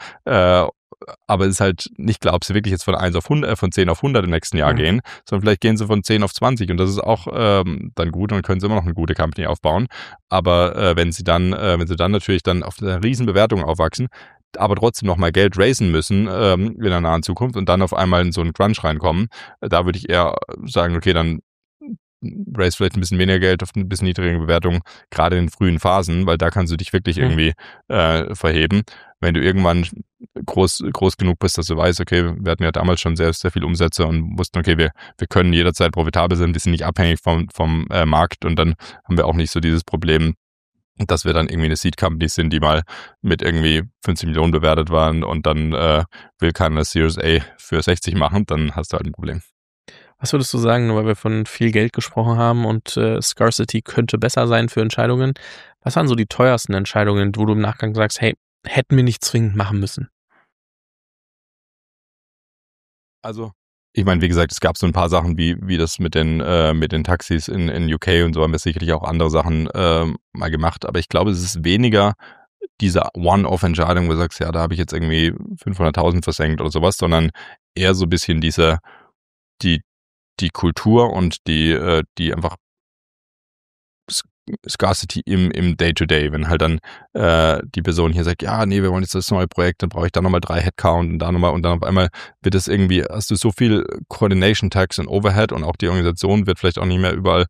aber es ist halt nicht klar, ob sie wirklich jetzt von 10 auf 100 im nächsten Jahr gehen, sondern vielleicht gehen sie von 10 auf 20 und das ist auch dann gut und dann können sie immer noch eine gute Company aufbauen. Aber wenn sie dann natürlich dann auf eine riesen Bewertung aufwachsen, aber trotzdem noch mal Geld raisen müssen in der nahen Zukunft und dann auf einmal in so einen Crunch reinkommen, da würde ich eher sagen, okay, dann raise vielleicht ein bisschen weniger Geld auf ein bisschen niedrigere Bewertung, gerade in den frühen Phasen, weil da kannst du dich wirklich irgendwie verheben. Wenn du irgendwann groß genug bist, dass du weißt, okay, wir hatten ja damals schon sehr, sehr viel Umsätze und wussten, okay, wir können jederzeit profitabel sein, wir sind nicht abhängig vom Markt und dann haben wir auch nicht so dieses Problem, dass wir dann irgendwie eine Seed Company sind, die mal mit irgendwie 50 Millionen bewertet waren und dann will keiner Series A für 60 machen, dann hast du halt ein Problem. Was würdest du sagen, nur weil wir von viel Geld gesprochen haben und Scarcity könnte besser sein für Entscheidungen? Was waren so die teuersten Entscheidungen, wo du im Nachgang sagst, hey, hätten wir nicht zwingend machen müssen? Also, ich meine, wie gesagt, es gab so ein paar Sachen wie das mit den Taxis in UK und so haben wir sicherlich auch andere Sachen mal gemacht, aber ich glaube, es ist weniger diese One-Off-Entscheidung, wo du sagst, ja, da habe ich jetzt irgendwie 500.000 versenkt oder sowas, sondern eher so ein bisschen die Kultur und die einfach Scarcity im Day-to-Day, wenn halt dann die Person hier sagt, ja, nee, wir wollen jetzt das neue Projekt, dann brauche ich da nochmal 3 Headcount und da nochmal und dann auf einmal wird es irgendwie, hast du so viel Coordination Tax und Overhead und auch die Organisation wird vielleicht auch nicht mehr überall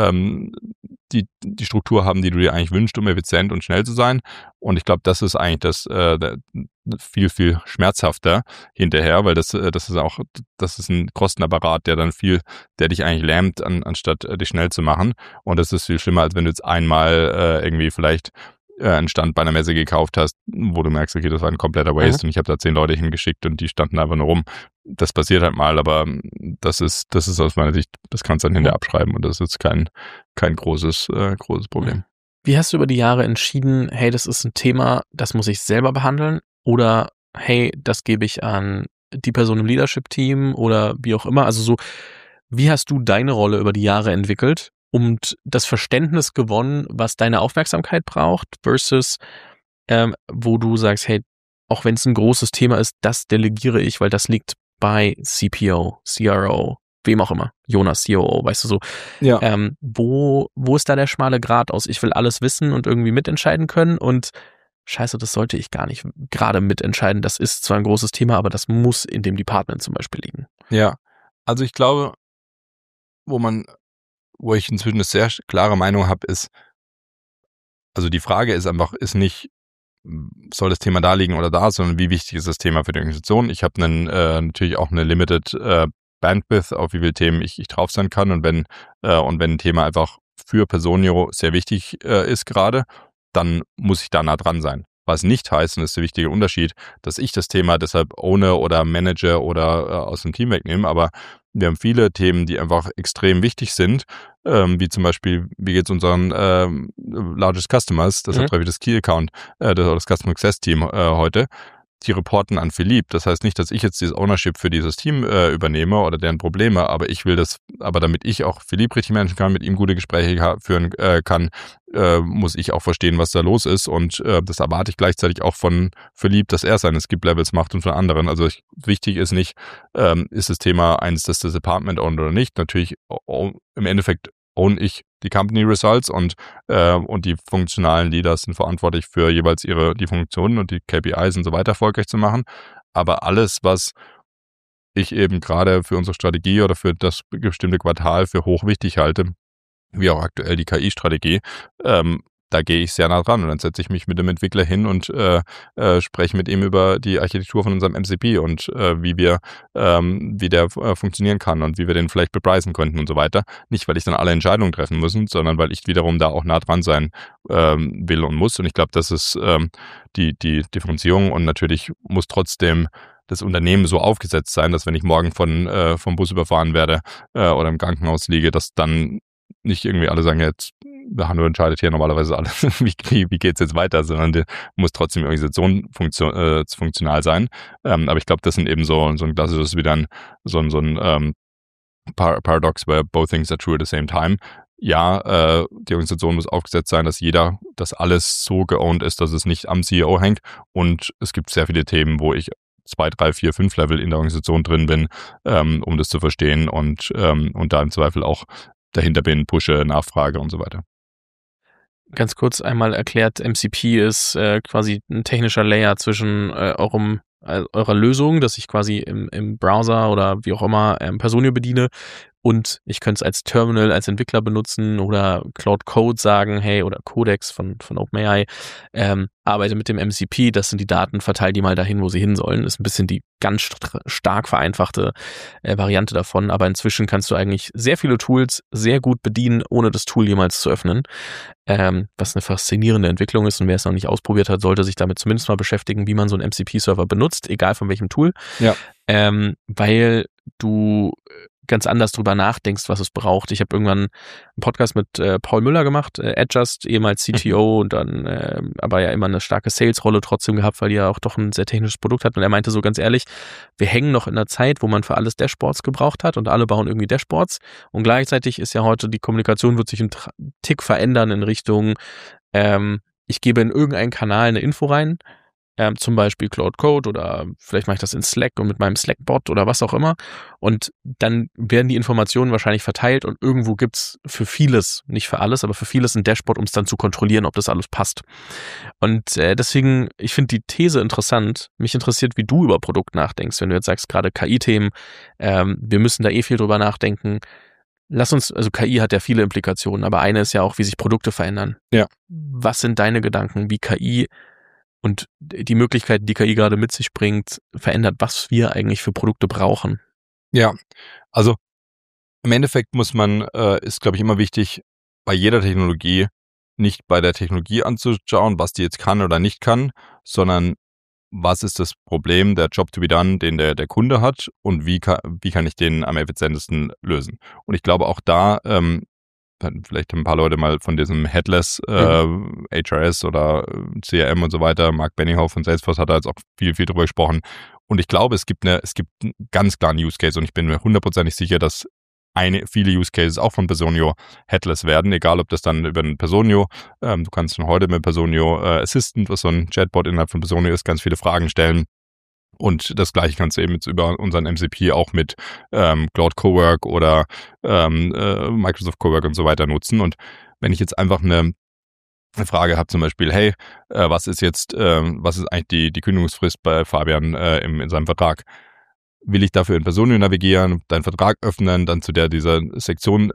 die Struktur haben, die du dir eigentlich wünschst, um effizient und schnell zu sein. Und ich glaube, das ist eigentlich das viel, viel schmerzhafter hinterher, weil das ist ein Kostenapparat, der dich eigentlich lähmt, anstatt dich schnell zu machen. Und das ist viel schlimmer, als wenn du jetzt einmal irgendwie vielleicht einen Stand bei einer Messe gekauft hast, wo du merkst, okay, das war ein kompletter Waste und ich habe da 10 Leute hingeschickt und die standen einfach nur rum. Das passiert halt mal, aber das ist aus meiner Sicht, das kannst du dann hinterher abschreiben und das ist kein großes Problem. Wie hast du über die Jahre entschieden, hey, das ist ein Thema, das muss ich selber behandeln oder hey, das gebe ich an die Person im Leadership-Team oder wie auch immer? Also so, wie hast du deine Rolle über die Jahre entwickelt und das Verständnis gewonnen, was deine Aufmerksamkeit braucht versus wo du sagst, hey, auch wenn es ein großes Thema ist, das delegiere ich, weil das liegt bei CPO, CRO, wem auch immer, Jonas, COO, weißt du so. Ja. Wo ist da der schmale Grat aus? Ich will alles wissen und irgendwie mitentscheiden können und scheiße, das sollte ich gar nicht gerade mitentscheiden. Das ist zwar ein großes Thema, aber das muss in dem Department zum Beispiel liegen. Ja, also ich glaube, wo ich inzwischen eine sehr klare Meinung habe, ist, also die Frage ist nicht, soll das Thema da liegen oder da, sondern wie wichtig ist das Thema für die Organisation. Ich habe natürlich auch eine limited Bandwidth, auf wie viele Themen ich drauf sein kann und wenn ein Thema einfach für Personio sehr wichtig ist gerade, dann muss ich da nah dran sein. Was nicht heißt, und das ist der wichtige Unterschied, dass ich das Thema deshalb owne oder manage oder aus dem Team wegnehme, aber wir haben viele Themen, die einfach extrem wichtig sind, wie zum Beispiel, wie geht es unseren Largest Customers, deshalb treffe ich das Key Account, das Customer Success Team heute, die reporten an Philipp. Das heißt nicht, dass ich jetzt dieses Ownership für dieses Team übernehme oder deren Probleme, aber damit ich auch Philipp richtig managen kann, mit ihm gute Gespräche führen kann, muss ich auch verstehen, was da los ist, und das erwarte ich gleichzeitig auch von Philipp, dass er seine Skip-Levels macht und von anderen. Also wichtig ist nicht, ist das Thema eins, das Department ownt oder nicht. Natürlich im Endeffekt own ich die Company Results und die funktionalen Leaders sind verantwortlich für jeweils die Funktionen und die KPIs und so weiter erfolgreich zu machen. Aber alles, was ich eben gerade für unsere Strategie oder für das bestimmte Quartal für hochwichtig halte, wie auch aktuell die KI-Strategie, da gehe ich sehr nah dran, und dann setze ich mich mit dem Entwickler hin und spreche mit ihm über die Architektur von unserem MCP und wie der funktionieren kann und wie wir den vielleicht bepreisen könnten und so weiter. Nicht, weil ich dann alle Entscheidungen treffen muss, sondern weil ich wiederum da auch nah dran sein will und muss. Und ich glaube, das ist die Differenzierung, und natürlich muss trotzdem das Unternehmen so aufgesetzt sein, dass wenn ich morgen vom Bus überfahren werde oder im Krankenhaus liege, dass dann nicht irgendwie alle sagen, jetzt Hanno entscheidet hier normalerweise alles, wie geht's jetzt weiter, sondern die muss trotzdem die Organisation funktional sein. Aber ich glaube, das sind eben so ein klassisches, wie dann so ein Paradox, where both things are true at the same time. Ja, die Organisation muss aufgesetzt sein, dass alles so geowned ist, dass es nicht am CEO hängt, und es gibt sehr viele Themen, wo ich 2, 3, 4, 5 Level in der Organisation drin bin, um das zu verstehen und da im Zweifel auch dahinter bin, pushe, nachfrage und so weiter. Ganz kurz einmal erklärt, MCP ist quasi ein technischer Layer zwischen eurer Lösung, dass ich quasi im Browser oder wie auch immer Personio bediene, und ich könnte es als Terminal, als Entwickler benutzen oder Cloud Code sagen, hey, oder Codex von OpenAI, arbeite mit dem MCP, das sind die Daten, verteile die mal dahin, wo sie hin sollen. Ist ein bisschen die ganz stark vereinfachte Variante davon, aber inzwischen kannst du eigentlich sehr viele Tools sehr gut bedienen, ohne das Tool jemals zu öffnen, was eine faszinierende Entwicklung ist, und wer es noch nicht ausprobiert hat, sollte sich damit zumindest mal beschäftigen, wie man so einen MCP-Server benutzt, egal von welchem Tool, weil du ganz anders drüber nachdenkst, was es braucht. Ich habe irgendwann einen Podcast mit Paul Müller gemacht, Adjust, ehemals CTO und dann aber ja immer eine starke Sales-Rolle trotzdem gehabt, weil die ja auch doch ein sehr technisches Produkt hat. Und er meinte so ganz ehrlich, wir hängen noch in einer Zeit, wo man für alles Dashboards gebraucht hat und alle bauen irgendwie Dashboards, und gleichzeitig ist ja heute die Kommunikation wird sich einen Tick verändern in Richtung, ich gebe in irgendeinen Kanal eine Info rein, zum Beispiel Cloud Code, oder vielleicht mache ich das in Slack und mit meinem Slack-Bot oder was auch immer, und dann werden die Informationen wahrscheinlich verteilt, und irgendwo gibt's für vieles, nicht für alles, aber für vieles ein Dashboard, um es dann zu kontrollieren, ob das alles passt. Und deswegen, ich finde die These interessant. Mich interessiert, wie du über Produkt nachdenkst, wenn du jetzt sagst, gerade KI-Themen, wir müssen da viel drüber nachdenken. Also KI hat ja viele Implikationen, aber eine ist ja auch, wie sich Produkte verändern. Ja. Was sind deine Gedanken, wie KI und die Möglichkeiten, die KI gerade mit sich bringt, verändert, was wir eigentlich für Produkte brauchen? Ja, also im Endeffekt ist, glaube ich, immer wichtig, bei jeder Technologie nicht bei der Technologie anzuschauen, was die jetzt kann oder nicht kann, sondern was ist das Problem, der Job to be done, den der Kunde hat, und wie kann ich den am effizientesten lösen. Und ich glaube auch da, vielleicht ein paar Leute mal von diesem Headless HRS oder CRM und so weiter, Mark Benninghoff von Salesforce hat da jetzt auch viel drüber gesprochen. Und ich glaube, es gibt einen ganz klaren Use Case, und ich bin mir 100% sicher, dass viele Use Cases auch von Personio Headless werden, egal ob das dann über ein Personio, du kannst schon heute mit Personio Assistant, was so ein Chatbot innerhalb von Personio ist, ganz viele Fragen stellen. Und das Gleiche kannst du eben jetzt über unseren MCP auch mit Cloud Cowork oder Microsoft Cowork und so weiter nutzen. Und wenn ich jetzt einfach eine Frage habe, zum Beispiel, hey, was ist eigentlich die Kündigungsfrist bei Fabian in seinem Vertrag? Will ich dafür in Personio navigieren, deinen Vertrag öffnen, dann zu dieser Sektion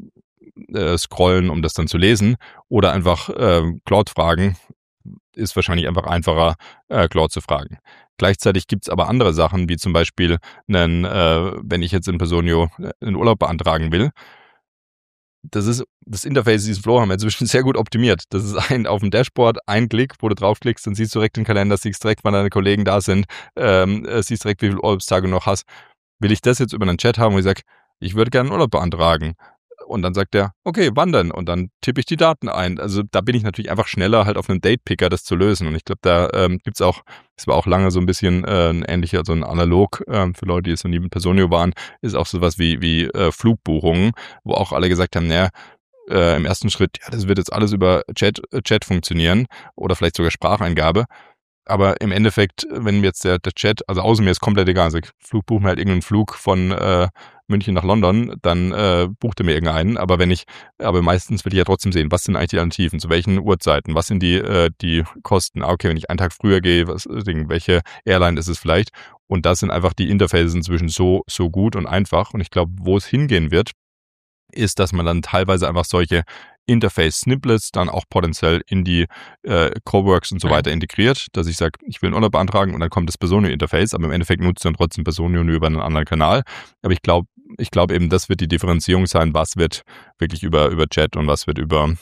scrollen, um das dann zu lesen, oder einfach Cloud fragen, ist wahrscheinlich einfach einfacher, Cloud zu fragen. Gleichzeitig gibt es aber andere Sachen, wie zum Beispiel, wenn ich jetzt in Personio einen Urlaub beantragen will, das Interface dieses Flow haben wir inzwischen sehr gut optimiert. Das ist auf dem Dashboard ein Klick, wo du draufklickst, dann siehst du direkt den Kalender, siehst direkt, wann deine Kollegen da sind, siehst direkt, wie viele Urlaubstage du noch hast. Will ich das jetzt über einen Chat haben, wo ich sage, ich würde gerne einen Urlaub beantragen? Und dann sagt er, okay, wann denn? Und dann tippe ich die Daten ein. Also da bin ich natürlich einfach schneller, halt auf einem Date-Picker das zu lösen. Und ich glaube, da gibt's auch, es war auch lange so ein bisschen ein ähnlicher, so ein Analog für Leute, die jetzt noch nie mit Personio waren, ist auch sowas wie Flugbuchungen, wo auch alle gesagt haben, naja, im ersten Schritt, ja, das wird jetzt alles über Chat funktionieren oder vielleicht sogar Spracheingabe. Aber im Endeffekt, wenn jetzt der Chat, also außer mir ist komplett egal, also ich buche mir halt irgendeinen Flug von München nach London, dann bucht er mir irgendeinen. Aber meistens will ich ja trotzdem sehen, was sind eigentlich die Alternativen, zu welchen Uhrzeiten, was sind die Kosten. Okay, wenn ich einen Tag früher gehe, welche Airline ist es vielleicht? Und das sind einfach die Interfaces inzwischen so gut und einfach. Und ich glaube, wo es hingehen wird, ist, dass man dann teilweise einfach solche Interface-Snippets dann auch potenziell in die Coworks und so weiter integriert, dass ich sage, ich will einen Urlaub beantragen und dann kommt das Personio-Interface, aber im Endeffekt nutzt dann trotzdem Personio nur über einen anderen Kanal. Aber ich glaube eben, das wird die Differenzierung sein, was wird wirklich über Chat und was wird über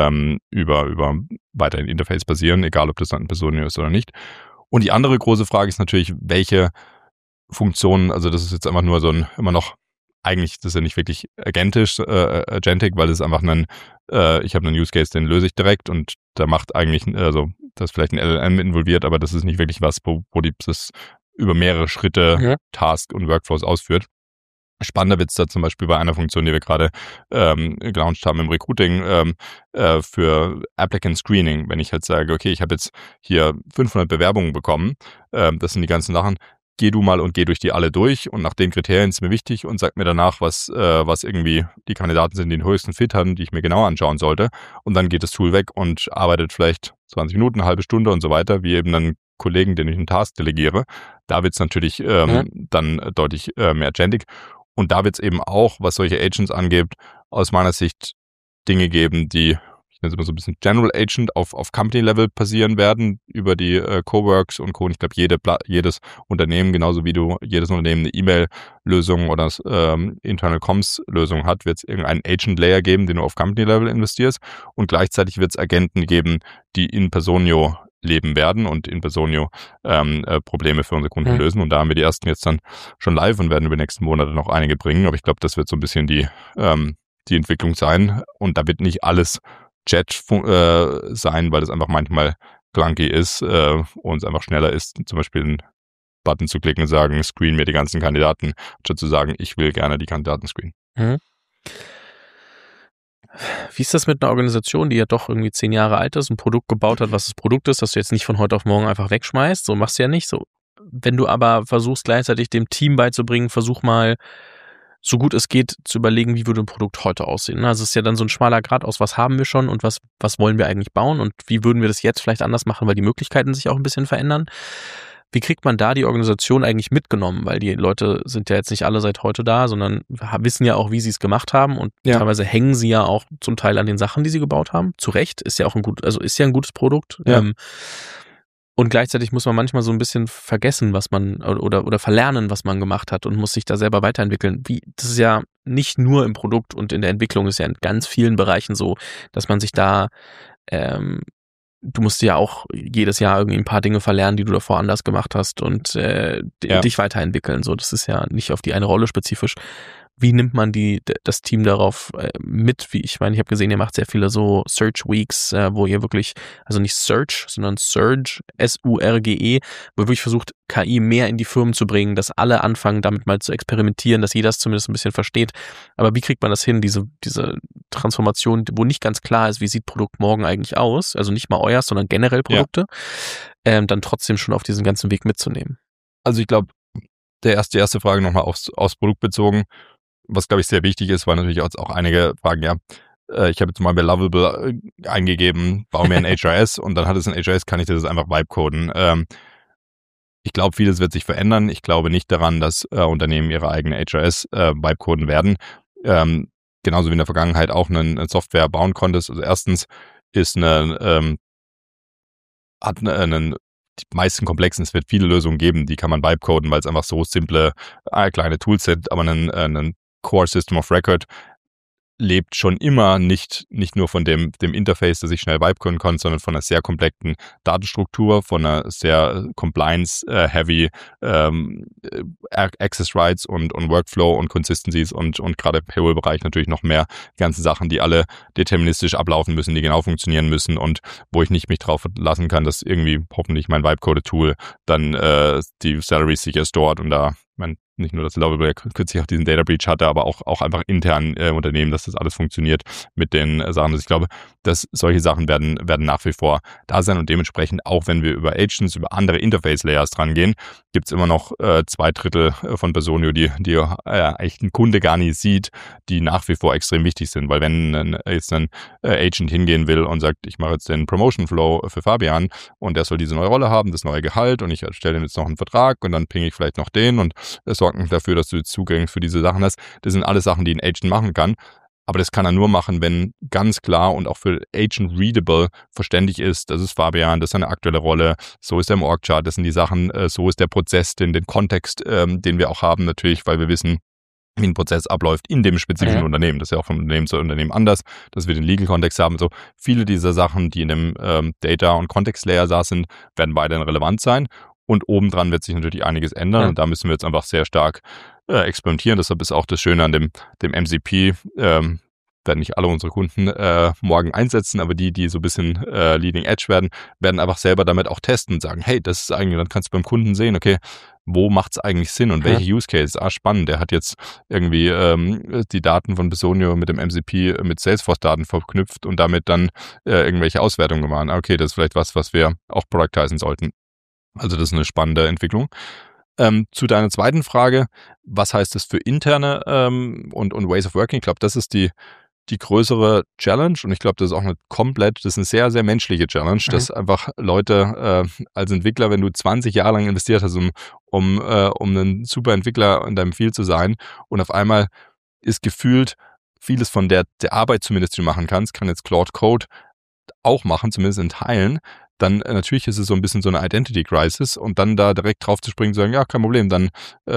weiterhin Interface basieren, egal ob das dann Personio ist oder nicht. Und die andere große Frage ist natürlich, welche Funktionen, also das ist jetzt einfach nur so ein immer noch eigentlich, das ist ja nicht wirklich agentic, weil es einfach ich habe einen Use Case, den löse ich direkt und da macht eigentlich, also da ist vielleicht ein LLM involviert, aber das ist nicht wirklich was, wo das über mehrere Schritte Tasks und Workflows ausführt. Spannender wird es da zum Beispiel bei einer Funktion, die wir gerade gelauncht haben im Recruiting für Applicant Screening. Wenn ich halt sage, okay, ich habe jetzt hier 500 Bewerbungen bekommen, das sind die ganzen Sachen, geh du mal und geh durch die alle durch und nach den Kriterien ist mir wichtig und sag mir danach, was irgendwie die Kandidaten sind, die den höchsten Fit haben, die ich mir genauer anschauen sollte. Und dann geht das Tool weg und arbeitet vielleicht 20 Minuten, eine halbe Stunde und so weiter, wie eben einen Kollegen, den ich einen Task delegiere. Da wird es natürlich dann deutlich mehr agentic. Und da wird es eben auch, was solche Agents angeht, aus meiner Sicht Dinge geben, die, ich nenne es immer so ein bisschen General Agent auf Company-Level passieren werden, über die Coworks und Co. Und ich glaube, jedes Unternehmen, genauso wie jedes Unternehmen eine E-Mail-Lösung oder Internal Comms-Lösung hat, wird es irgendeinen Agent-Layer geben, den du auf Company-Level investierst. Und gleichzeitig wird es Agenten geben, die in Personio leben werden und in Personio Probleme für unsere Kunden lösen. Und da haben wir die ersten jetzt dann schon live und werden über die nächsten Monate noch einige bringen. Aber ich glaube, das wird so ein bisschen die Entwicklung sein. Und da wird nicht alles Chat sein, weil es einfach manchmal clunky ist und es einfach schneller ist, zum Beispiel einen Button zu klicken und sagen, screen mir die ganzen Kandidaten, statt zu sagen, ich will gerne die Kandidaten screenen. Wie ist das mit einer Organisation, die ja doch irgendwie 10 Jahre alt ist, ein Produkt gebaut hat, was das Produkt ist, das du jetzt nicht von heute auf morgen einfach wegschmeißt? So machst du ja nicht so. Wenn du aber versuchst gleichzeitig dem Team beizubringen, versuch mal so gut es geht zu überlegen, wie würde ein Produkt heute aussehen. Also es ist ja dann so ein schmaler Grad aus, was haben wir schon und was wollen wir eigentlich bauen und wie würden wir das jetzt vielleicht anders machen, weil die Möglichkeiten sich auch ein bisschen verändern. Wie kriegt man da die Organisation eigentlich mitgenommen? Weil die Leute sind ja jetzt nicht alle seit heute da, sondern wissen ja auch, wie sie es gemacht haben und teilweise hängen sie ja auch zum Teil an den Sachen, die sie gebaut haben. Zu Recht, ist ja ein gutes Produkt. Ja. Und gleichzeitig muss man manchmal so ein bisschen vergessen, was man oder verlernen, was man gemacht hat und muss sich da selber weiterentwickeln. Das ist ja nicht nur im Produkt und in der Entwicklung, ist ja in ganz vielen Bereichen so, dass man sich da du musst ja auch jedes Jahr irgendwie ein paar Dinge verlernen, die du davor anders gemacht hast und dich weiterentwickeln. So, das ist ja nicht auf die eine Rolle spezifisch. Wie nimmt man das Team darauf mit? Ich habe gesehen, ihr macht sehr viele so Search Weeks, wo ihr wirklich, also nicht Search, sondern Surge, SURGE, wo ihr wirklich versucht, KI mehr in die Firmen zu bringen, dass alle anfangen, damit mal zu experimentieren, dass jeder es zumindest ein bisschen versteht. Aber wie kriegt man das hin, diese Transformation, wo nicht ganz klar ist, wie sieht Produkt morgen eigentlich aus? Also nicht mal euer, sondern generell Produkte, dann trotzdem schon auf diesen ganzen Weg mitzunehmen. Also ich glaube, die erste Frage nochmal aufs Produkt bezogen. Was, glaube ich, sehr wichtig ist, weil natürlich auch einige fragen, ich habe jetzt mal bei Lovable eingegeben, baue mir ein HRS und dann hat es ein HRS, kann ich das einfach vibe-coden. Ich glaube, vieles wird sich verändern. Ich glaube nicht daran, dass Unternehmen ihre eigene HRS vibe-coden werden. Genauso wie in der Vergangenheit auch eine Software bauen konntest. Also erstens ist die meisten komplexen, es wird viele Lösungen geben, die kann man vibe-coden, weil es einfach so simple kleine Tools sind, aber einen Core System of Record lebt schon immer nicht nur von dem Interface, das ich schnell viben kann, sondern von einer sehr komplexen Datenstruktur, von einer sehr compliance-heavy Access Rights und Workflow und Consistencies und gerade im Payroll-Bereich natürlich noch mehr die ganzen Sachen, die alle deterministisch ablaufen müssen, die genau funktionieren müssen und wo ich nicht mich drauf verlassen kann, dass irgendwie hoffentlich mein Vibe-Code-Tool dann die Salaries sicher stored und da nicht nur, dass Lovable kürzlich auch diesen Data Breach hatte, aber auch einfach intern im Unternehmen, dass das alles funktioniert mit den Sachen. Also ich glaube, dass solche Sachen werden nach wie vor da sein und dementsprechend auch, wenn wir über Agents, über andere Interface-Layers dran gehen, gibt es immer noch 2/3 von Personio, die eigentlich ein Kunde gar nicht sieht, die nach wie vor extrem wichtig sind, weil wenn jetzt ein Agent hingehen will und sagt, ich mache jetzt den Promotion Flow für Fabian und der soll diese neue Rolle haben, das neue Gehalt und ich erstelle ihm jetzt noch einen Vertrag und dann pinge ich vielleicht noch den und sorge dafür, dass du Zugänge für diese Sachen hast. Das sind alles Sachen, die ein Agent machen kann. Aber das kann er nur machen, wenn ganz klar und auch für Agent readable verständlich ist, das ist Fabian, das ist seine aktuelle Rolle, so ist er im Org-Chart, das sind die Sachen, so ist der Prozess, den Kontext, den wir auch haben natürlich, weil wir wissen, wie ein Prozess abläuft in dem spezifischen Unternehmen. Das ist ja auch von Unternehmen zu Unternehmen anders, dass wir den Legal-Kontext haben. So viele dieser Sachen, die in dem Data- und Context-Layer sind, werden weiterhin relevant sein. Und obendran wird sich natürlich einiges ändern und da müssen wir jetzt einfach sehr stark experimentieren. Deshalb ist auch das Schöne an dem MCP, werden nicht alle unsere Kunden morgen einsetzen, aber die so ein bisschen Leading Edge werden einfach selber damit auch testen und sagen, hey, das ist eigentlich, dann kannst du beim Kunden sehen, okay, wo macht es eigentlich Sinn und welche Use Cases? Spannend, der hat jetzt irgendwie die Daten von Personio mit dem MCP mit Salesforce-Daten verknüpft und damit dann irgendwelche Auswertungen gemacht. Okay, das ist vielleicht was wir auch productizen sollten. Also das ist eine spannende Entwicklung. Zu deiner zweiten Frage, was heißt das für interne und Ways of Working? Ich glaube, das ist die größere Challenge und ich glaube, das ist auch das ist eine sehr, sehr menschliche Challenge, dass einfach Leute als Entwickler, wenn du 20 Jahre lang investiert hast, um ein super Entwickler in deinem Field zu sein und auf einmal ist gefühlt vieles von der Arbeit zumindest, die du machen kannst, kann jetzt Claude Code auch machen, zumindest in Teilen, dann natürlich ist es so ein bisschen so eine Identity Crisis und dann da direkt drauf zu springen und sagen, ja, kein Problem, dann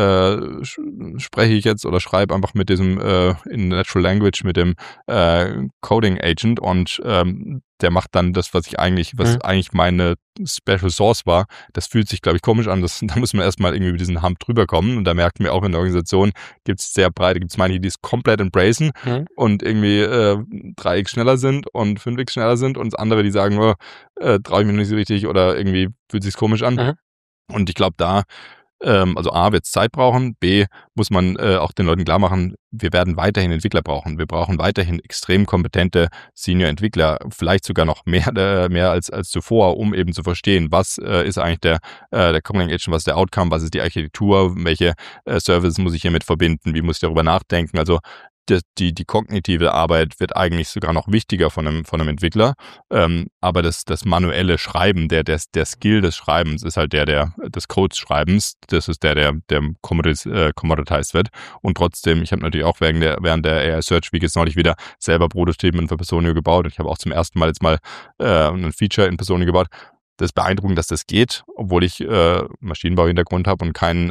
spreche ich jetzt oder schreibe einfach mit diesem in Natural Language mit dem Coding Agent und der macht dann das, was eigentlich meine Special Source war. Das fühlt sich, glaube ich, komisch an. Da muss man erstmal irgendwie über diesen Hump drüber kommen und da merken wir auch in der Organisation, gibt es manche, die es komplett embracen und irgendwie 3x schneller sind und 5x schneller sind und andere, die sagen, traue ich mir nicht so richtig oder irgendwie fühlt sich komisch an. Und ich glaube, da also A, wird es Zeit brauchen, B, muss man auch den Leuten klar machen, wir werden weiterhin Entwickler brauchen. Wir brauchen weiterhin extrem kompetente Senior-Entwickler, vielleicht sogar noch mehr als zuvor, um eben zu verstehen, was ist eigentlich der Coding Agent, was ist der Outcome, was ist die Architektur, welche Services muss ich hiermit verbinden, wie muss ich darüber nachdenken. Also die kognitive Arbeit wird eigentlich sogar noch wichtiger von einem Entwickler, aber das manuelle Schreiben, der Skill des Schreibens ist halt des Codes Schreibens, das ist der commoditized wird und trotzdem, ich habe natürlich auch während der AI Search Week jetzt neulich wieder selber Prototypen für Personio gebaut und ich habe auch zum ersten Mal jetzt mal ein Feature in Personio gebaut. Das ist beeindruckend, dass das geht, obwohl ich Maschinenbau-Hintergrund habe und keinen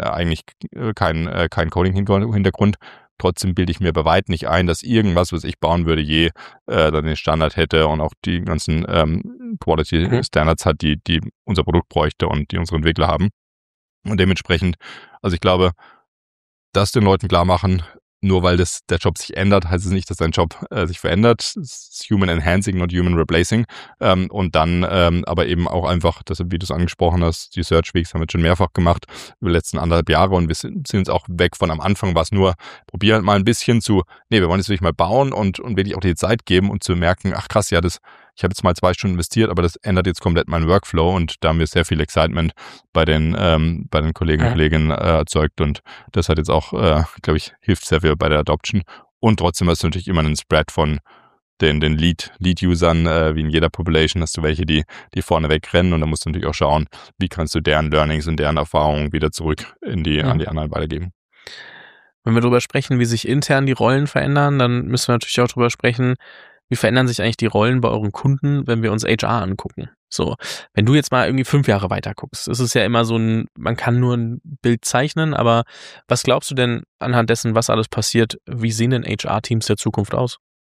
Coding-Hintergrund. Trotzdem bilde ich mir bei weitem nicht ein, dass irgendwas, was ich bauen würde, dann den Standard hätte und auch die ganzen Quality Standards hat, die unser Produkt bräuchte und die unsere Entwickler haben. Und dementsprechend, also ich glaube, das den Leuten klar machen, nur weil der Job sich ändert, heißt es nicht, dass dein Job sich verändert. Es ist Human Enhancing, not Human Replacing. Und dann aber eben auch einfach, wie du es angesprochen hast, die Search Weeks haben wir schon mehrfach gemacht über die letzten 1,5 Jahre und wir sind jetzt auch weg von am Anfang, war es nur, probieren halt mal ein bisschen wir wollen jetzt wirklich mal bauen und wirklich auch die Zeit geben und zu merken, ach krass, ja, ich habe jetzt mal 2 Stunden investiert, aber das ändert jetzt komplett meinen Workflow und da haben wir sehr viel Excitement bei den Kollegen und Kolleginnen erzeugt und das hat jetzt auch, glaube ich, hilft sehr viel bei der Adoption und trotzdem hast du natürlich immer einen Spread von den Lead-Usern, wie in jeder Population hast du welche, die vorne wegrennen und da musst du natürlich auch schauen, wie kannst du deren Learnings und deren Erfahrungen wieder zurück an die anderen weitergeben. Wenn wir darüber sprechen, wie sich intern die Rollen verändern, dann müssen wir natürlich auch darüber sprechen, wie verändern sich eigentlich die Rollen bei euren Kunden, wenn wir uns HR angucken? So, wenn du jetzt mal irgendwie 5 Jahre weiter guckst, ist es ja immer so man kann nur ein Bild zeichnen, aber was glaubst du denn anhand dessen, was alles passiert, wie sehen denn HR-Teams der Zukunft aus?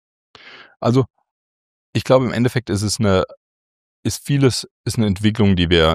Also ich glaube, im Endeffekt ist eine Entwicklung, die wir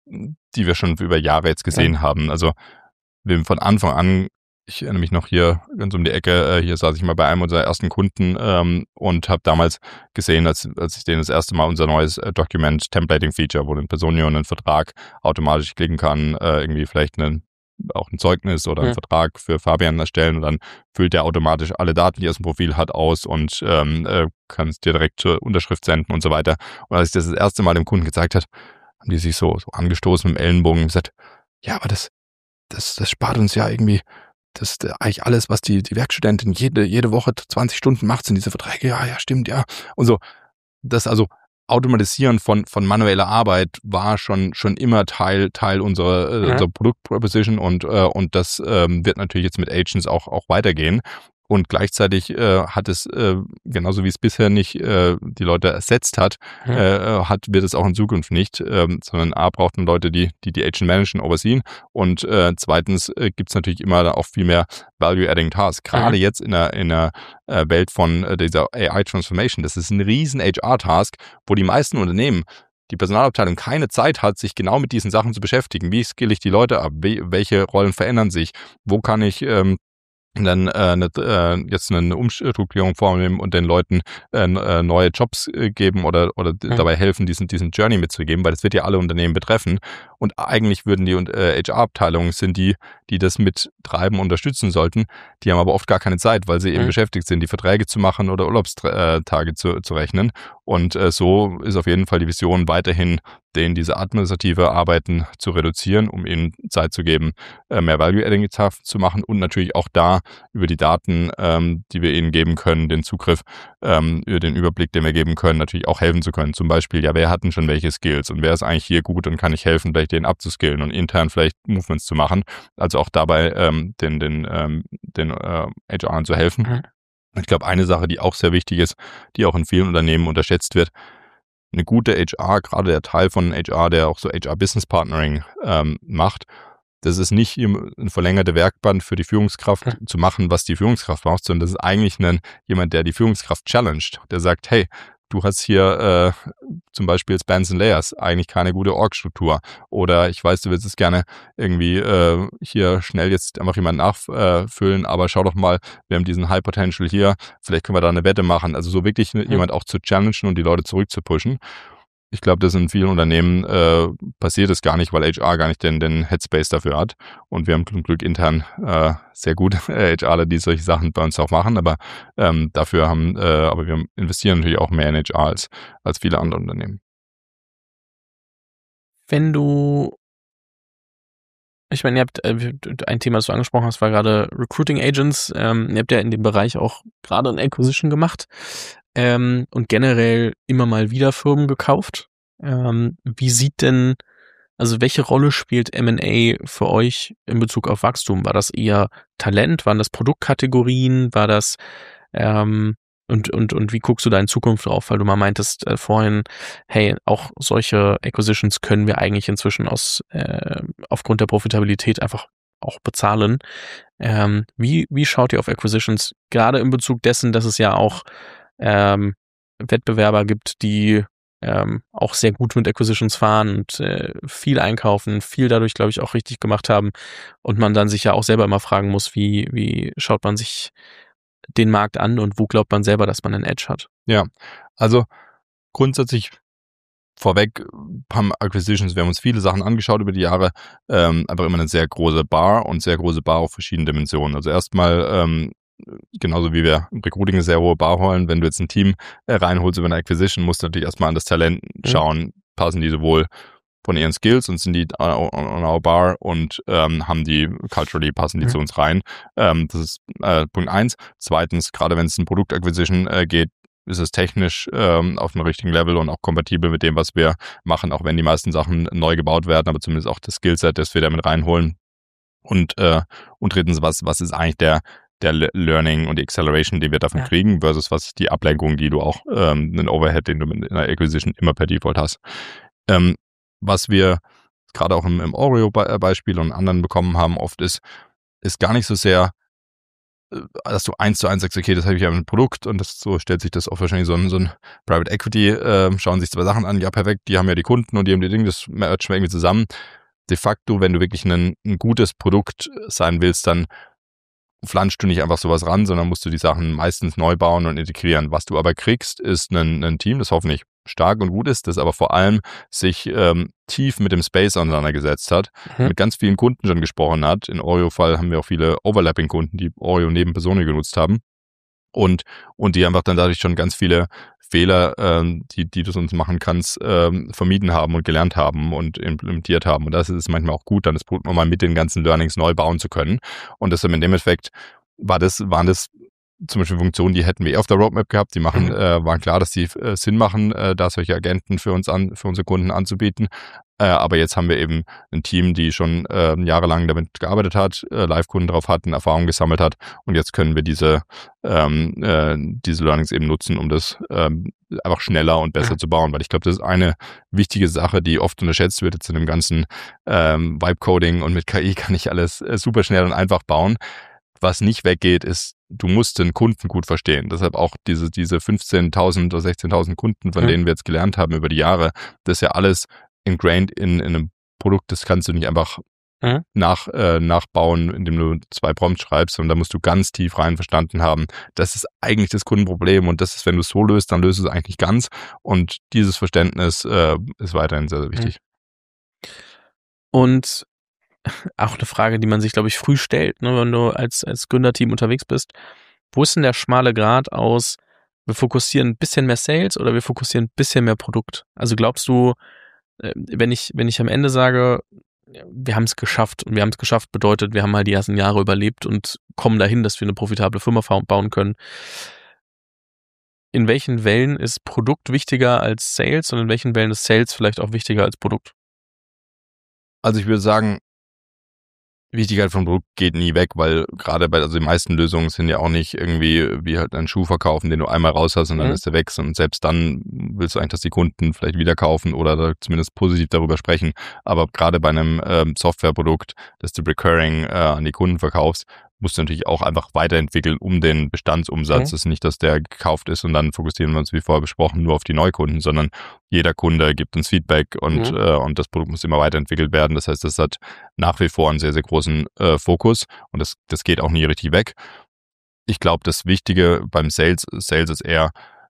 schon über Jahre jetzt gesehen haben. Also wir haben von Anfang an, ich erinnere mich noch hier ganz um die Ecke, hier saß ich mal bei einem unserer ersten Kunden und habe damals gesehen, als ich denen das erste Mal unser neues Document Templating Feature, wo eine Person hier einen Vertrag automatisch klicken kann, irgendwie vielleicht auch ein Zeugnis oder einen Vertrag für Fabian erstellen und dann füllt der automatisch alle Daten, die er aus dem Profil hat, aus und kann es dir direkt zur Unterschrift senden und so weiter. Und als ich das erste Mal dem Kunden gezeigt habe, haben die sich so angestoßen mit dem Ellenbogen und gesagt, ja, aber das spart uns ja irgendwie, das ist eigentlich alles, was die Werkstudentin jede Woche 20 Stunden macht, sind diese Verträge, ja, stimmt, ja. Und so, das also Automatisieren von manueller Arbeit war schon immer Teil unserer Produktproposition und das wird natürlich jetzt mit Agents auch weitergehen. Und gleichzeitig hat es, genauso wie es bisher nicht die Leute ersetzt hat, wird es auch in Zukunft nicht, sondern braucht man Leute, die Agent managen, oversehen. Und zweitens gibt es natürlich immer auch viel mehr Value-Adding Tasks. Gerade jetzt in der Welt von dieser AI-Transformation. Das ist ein riesen HR-Task, wo die meisten Unternehmen die Personalabteilung keine Zeit hat, sich genau mit diesen Sachen zu beschäftigen. Wie skill ich die Leute ab? Welche Rollen verändern sich? Wo kann ich dann jetzt eine Umstrukturierung vornehmen und den Leuten neue Jobs geben oder dabei helfen, diesen Journey mitzugeben, weil das wird ja alle Unternehmen betreffen. Und eigentlich würden die HR-Abteilungen sind die das mittreiben, unterstützen sollten. Die haben aber oft gar keine Zeit, weil sie eben beschäftigt sind, die Verträge zu machen oder Urlaubstage zu rechnen. Und so ist auf jeden Fall die Vision, weiterhin denen diese administrative Arbeiten zu reduzieren, um ihnen Zeit zu geben, mehr Value-Adding zu machen und natürlich auch da über die Daten, die wir ihnen geben können, den Zugriff, über den Überblick, den wir geben können, natürlich auch helfen zu können. Zum Beispiel, ja, wer hat denn schon welche Skills und wer ist eigentlich hier gut und kann ich helfen, vielleicht den abzuskillen und intern vielleicht Movements zu machen. Also auch dabei den HRern zu helfen. Ich glaube, eine Sache, die auch sehr wichtig ist, die auch in vielen Unternehmen unterschätzt wird, eine gute HR, gerade der Teil von HR, der auch so HR-Business Partnering macht, das ist nicht ein verlängerter Werkband für die Führungskraft zu machen, was die Führungskraft macht, sondern das ist eigentlich jemand, der die Führungskraft challenged, der sagt, hey, du hast hier zum Beispiel Spans and Layers eigentlich keine gute Org-Struktur oder ich weiß, du willst es gerne irgendwie hier schnell jetzt einfach jemanden nachfüllen, aber schau doch mal, wir haben diesen High Potential hier, vielleicht können wir da eine Wette machen. Also so wirklich jemand auch zu challengen und die Leute zurückzupushen. Ich glaube, das in vielen Unternehmen passiert es gar nicht, weil HR gar nicht den Headspace dafür hat. Und wir haben zum Glück intern sehr gute HRler, die solche Sachen bei uns auch machen. Aber aber wir investieren natürlich auch mehr in HR als viele andere Unternehmen. Ich meine, ihr habt ein Thema, das du angesprochen hast, war gerade Recruiting Agents. Ihr habt ja in dem Bereich auch gerade ein Acquisition gemacht und generell immer mal wieder Firmen gekauft. Welche Rolle spielt M&A für euch in Bezug auf Wachstum? War das eher Talent? Waren das Produktkategorien? War das und wie guckst du da in Zukunft drauf? Weil du mal meintest vorhin, hey, auch solche Acquisitions können wir eigentlich inzwischen aufgrund der Profitabilität einfach auch bezahlen. Wie schaut ihr auf Acquisitions? Gerade in Bezug dessen, dass es ja auch Wettbewerber gibt, die auch sehr gut mit Acquisitions fahren und viel einkaufen, viel dadurch, glaube ich, auch richtig gemacht haben und man dann sich ja auch selber immer fragen muss, wie schaut man sich den Markt an und wo glaubt man selber, dass man einen Edge hat? Ja, also grundsätzlich vorweg haben Acquisitions, wir haben uns viele Sachen angeschaut über die Jahre, aber immer eine sehr große Bar und sehr große Bar auf verschiedenen Dimensionen. Also erstmal genauso wie wir im Recruiting eine sehr hohe Bar holen, wenn du jetzt ein Team reinholst über eine Acquisition, musst du natürlich erstmal an das Talent schauen, passen die sowohl von ihren Skills und sind die on our bar und haben die culturally, passen die zu uns rein. Das ist Punkt 1. Zweitens, gerade wenn es ein Produkt-Acquisition geht, ist es technisch auf dem richtigen Level und auch kompatibel mit dem, was wir machen, auch wenn die meisten Sachen neu gebaut werden, aber zumindest auch das Skillset, das wir damit reinholen. Und drittens, was ist eigentlich der Learning und die Acceleration, die wir davon kriegen, versus was ist die Ablenkung, die du auch, einen Overhead, den du in einer Acquisition immer per Default hast. Was wir gerade auch im Oreo-Beispiel und anderen bekommen haben, oft ist gar nicht so sehr dass du 1:1 sagst, okay, das habe ich ja ein Produkt und das so stellt sich das auch wahrscheinlich so ein Private Equity, schauen sich 2 Sachen an, ja perfekt, die haben ja die Kunden und die haben die Dinge, das matcht irgendwie zusammen. De facto, wenn du wirklich ein gutes Produkt sein willst, dann flanschst du nicht einfach sowas ran, sondern musst du die Sachen meistens neu bauen und integrieren. Was du aber kriegst, ist ein Team, das hoffentlich stark und gut ist, das aber vor allem sich tief mit dem Space auseinandergesetzt hat, mit ganz vielen Kunden schon gesprochen hat. In Oreo-Fall haben wir auch viele Overlapping-Kunden, die Oreo neben Personio genutzt haben und die einfach dann dadurch schon ganz viele Fehler, die du sonst machen kannst, vermieden haben und gelernt haben und implementiert haben. Und das ist manchmal auch gut, dann das Produkt nochmal mit den ganzen Learnings neu bauen zu können. Und deshalb in dem Effekt waren das zum Beispiel Funktionen, die hätten wir auf der Roadmap gehabt. Die waren klar, dass die Sinn machen, da solche Agenten für unsere Kunden anzubieten. Aber jetzt haben wir eben ein Team, die schon jahrelang damit gearbeitet hat, Live-Kunden drauf hatten, Erfahrung gesammelt hat. Und jetzt können wir diese Learnings eben nutzen, um das einfach schneller und besser zu bauen. Weil ich glaube, das ist eine wichtige Sache, die oft unterschätzt wird jetzt in dem ganzen Vibe-Coding und mit KI kann ich alles super schnell und einfach bauen. Was nicht weggeht, ist, du musst den Kunden gut verstehen. Deshalb auch diese 15.000 oder 16.000 Kunden, von denen wir jetzt gelernt haben über die Jahre, das ist ja alles ingrained in einem Produkt, das kannst du nicht einfach nachbauen, indem du 2 Prompts schreibst, und da musst du ganz tief rein verstanden haben. Das ist eigentlich das Kundenproblem und das ist, wenn du es so löst, dann löst du es eigentlich ganz, und dieses Verständnis ist weiterhin sehr, sehr wichtig. Und auch eine Frage, die man sich, glaube ich, früh stellt, ne, wenn du als Gründerteam unterwegs bist. Wo ist denn der schmale Grat aus, wir fokussieren ein bisschen mehr Sales oder wir fokussieren ein bisschen mehr Produkt? Also glaubst du, wenn ich am Ende sage, wir haben es geschafft, und wir haben es geschafft bedeutet, wir haben halt die ersten Jahre überlebt und kommen dahin, dass wir eine profitable Firma bauen können. In welchen Wellen ist Produkt wichtiger als Sales und in welchen Wellen ist Sales vielleicht auch wichtiger als Produkt? Also ich würde sagen, Wichtigkeit von Produkt geht nie weg, weil gerade die meisten Lösungen sind ja auch nicht irgendwie wie halt einen Schuh verkaufen, den du einmal raus hast und dann ist der weg. Und selbst dann willst du eigentlich, dass die Kunden vielleicht wieder kaufen oder zumindest positiv darüber sprechen. Aber gerade bei einem Softwareprodukt, das du recurring an die Kunden verkaufst, musst du natürlich auch einfach weiterentwickeln um den Bestandsumsatz. Das ist nicht, dass der gekauft ist und dann fokussieren wir uns, wie vorher besprochen, nur auf die Neukunden, sondern jeder Kunde gibt uns Feedback und das Produkt muss immer weiterentwickelt werden. Das heißt, das hat nach wie vor einen sehr, sehr großen Fokus und das geht auch nie richtig weg. Ich glaube, das Wichtige beim Sales ist eher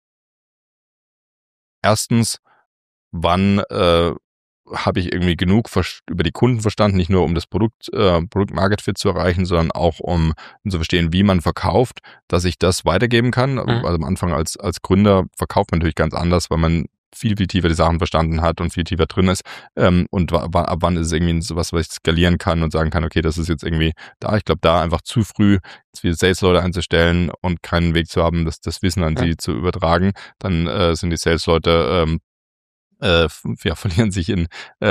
erstens, wann habe ich irgendwie genug über die Kunden verstanden, nicht nur um das Produkt-Market-Fit zu erreichen, sondern auch um zu verstehen, wie man verkauft, dass ich das weitergeben kann. Also am Anfang als Gründer verkauft man natürlich ganz anders, weil man viel, viel tiefer die Sachen verstanden hat und viel tiefer drin ist. Und ab wann ist es irgendwie sowas, was ich skalieren kann und sagen kann, okay, das ist jetzt irgendwie da. Ich glaube, da einfach zu früh viele Sales-Leute einzustellen und keinen Weg zu haben, das Wissen an sie zu übertragen, dann sind die Sales-Leute verlieren sich und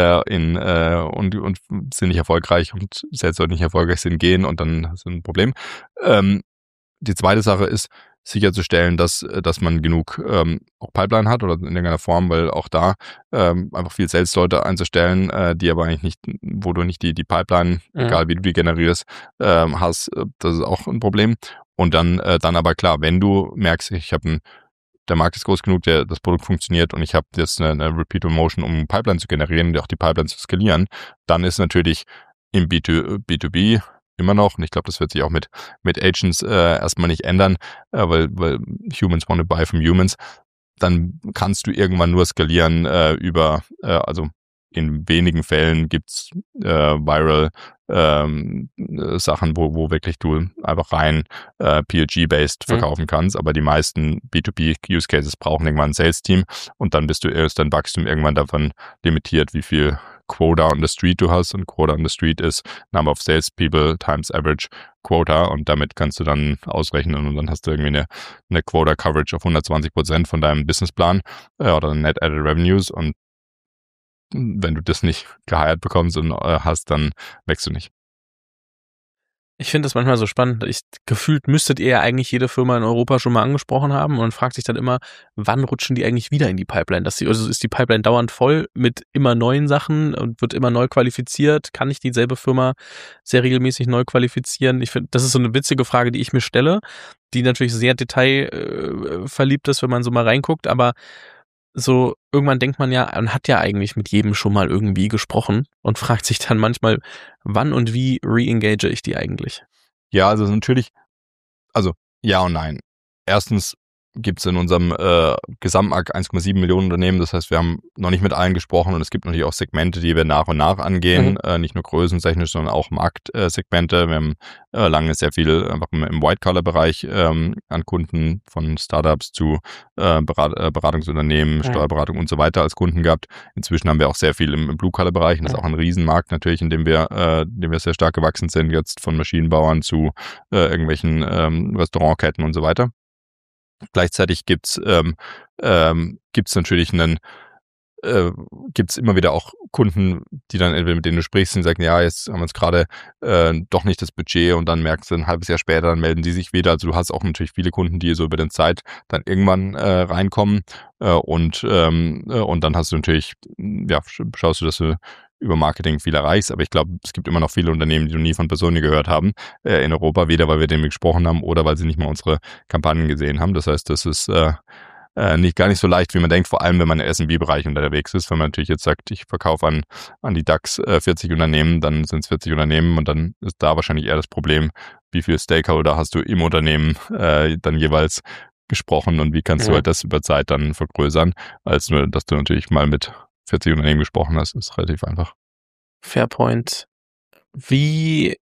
sind nicht erfolgreich und selbst nicht erfolgreich sind, gehen und dann ist ein Problem. Die zweite Sache ist, sicherzustellen, dass man genug auch Pipeline hat oder in irgendeiner Form, weil auch da einfach viel Sales-Leute einzustellen, die aber eigentlich nicht, wo du nicht die Pipeline, egal wie du die generierst, hast, das ist auch ein Problem. Und dann aber klar, wenn du merkst, der Markt ist groß genug, das Produkt funktioniert und ich habe jetzt eine Repeatable Motion, um Pipeline zu generieren und auch die Pipeline zu skalieren, dann ist natürlich im B2B immer noch, und ich glaube, das wird sich auch mit Agents erstmal nicht ändern, weil Humans want to buy from humans, dann kannst du irgendwann nur skalieren also in wenigen Fällen gibt's viral Sachen, wo wirklich du einfach rein PLG-based verkaufen kannst, aber die meisten B2B-Use-Cases brauchen irgendwann ein Sales-Team und dann bist du erst dein Wachstum irgendwann davon limitiert, wie viel Quota on the Street du hast, und Quota on the Street ist Number of Salespeople times Average Quota, und damit kannst du dann ausrechnen und dann hast du irgendwie eine Quota-Coverage auf 120% von deinem Businessplan oder Net Added Revenues, und wenn du das nicht geheiert bekommst und hast, dann wächst du nicht. Ich finde das manchmal so spannend. Gefühlt müsstet ihr ja eigentlich jede Firma in Europa schon mal angesprochen haben und fragt sich dann immer, wann rutschen die eigentlich wieder in die Pipeline? Also ist die Pipeline dauernd voll mit immer neuen Sachen und wird immer neu qualifiziert? Kann ich dieselbe Firma sehr regelmäßig neu qualifizieren? Ich finde, das ist so eine witzige Frage, die ich mir stelle, die natürlich sehr detailverliebt ist, wenn man so mal reinguckt, aber so irgendwann denkt man ja, man hat ja eigentlich mit jedem schon mal irgendwie gesprochen und fragt sich dann manchmal, wann und wie re-engage ich die eigentlich? Ja, also natürlich, also ja und nein. Erstens gibt es in unserem Gesamtmarkt 1,7 Millionen Unternehmen. Das heißt, wir haben noch nicht mit allen gesprochen und es gibt natürlich auch Segmente, die wir nach und nach angehen. Nicht nur größentechnisch, sondern auch Marktsegmente. Wir haben lange sehr viel einfach im White-Collar-Bereich an Kunden von Startups zu Beratungsunternehmen, Steuerberatung und so weiter als Kunden gehabt. Inzwischen haben wir auch sehr viel im Blue-Collar-Bereich. Und das ist auch ein Riesenmarkt natürlich, in dem wir sehr stark gewachsen sind, jetzt von Maschinenbauern zu irgendwelchen Restaurantketten und so weiter. Gleichzeitig gibt's natürlich gibt's immer wieder auch Kunden, die dann entweder mit denen du sprichst und sagen, ja, jetzt haben wir uns gerade doch nicht das Budget und dann merkst du ein halbes Jahr später, dann melden die sich wieder. Also du hast auch natürlich viele Kunden, die so über den Zeit dann irgendwann reinkommen und dann hast du natürlich, ja, schaust du, dass du über Marketing viel erreichst, aber ich glaube, es gibt immer noch viele Unternehmen, die noch nie von Personi gehört haben in Europa, weder weil wir denen gesprochen haben oder weil sie nicht mal unsere Kampagnen gesehen haben. Das heißt, das ist gar nicht so leicht, wie man denkt, vor allem, wenn man im SMB-Bereich unterwegs ist. Wenn man natürlich jetzt sagt, ich verkaufe an die DAX 40 Unternehmen, dann sind es 40 Unternehmen und dann ist da wahrscheinlich eher das Problem, wie viele Stakeholder hast du im Unternehmen dann jeweils gesprochen und wie kannst du halt das über Zeit dann vergrößern, als nur, dass du natürlich mal mit 40 Unternehmen gesprochen hast, ist relativ einfach. Fairpoint. Wie,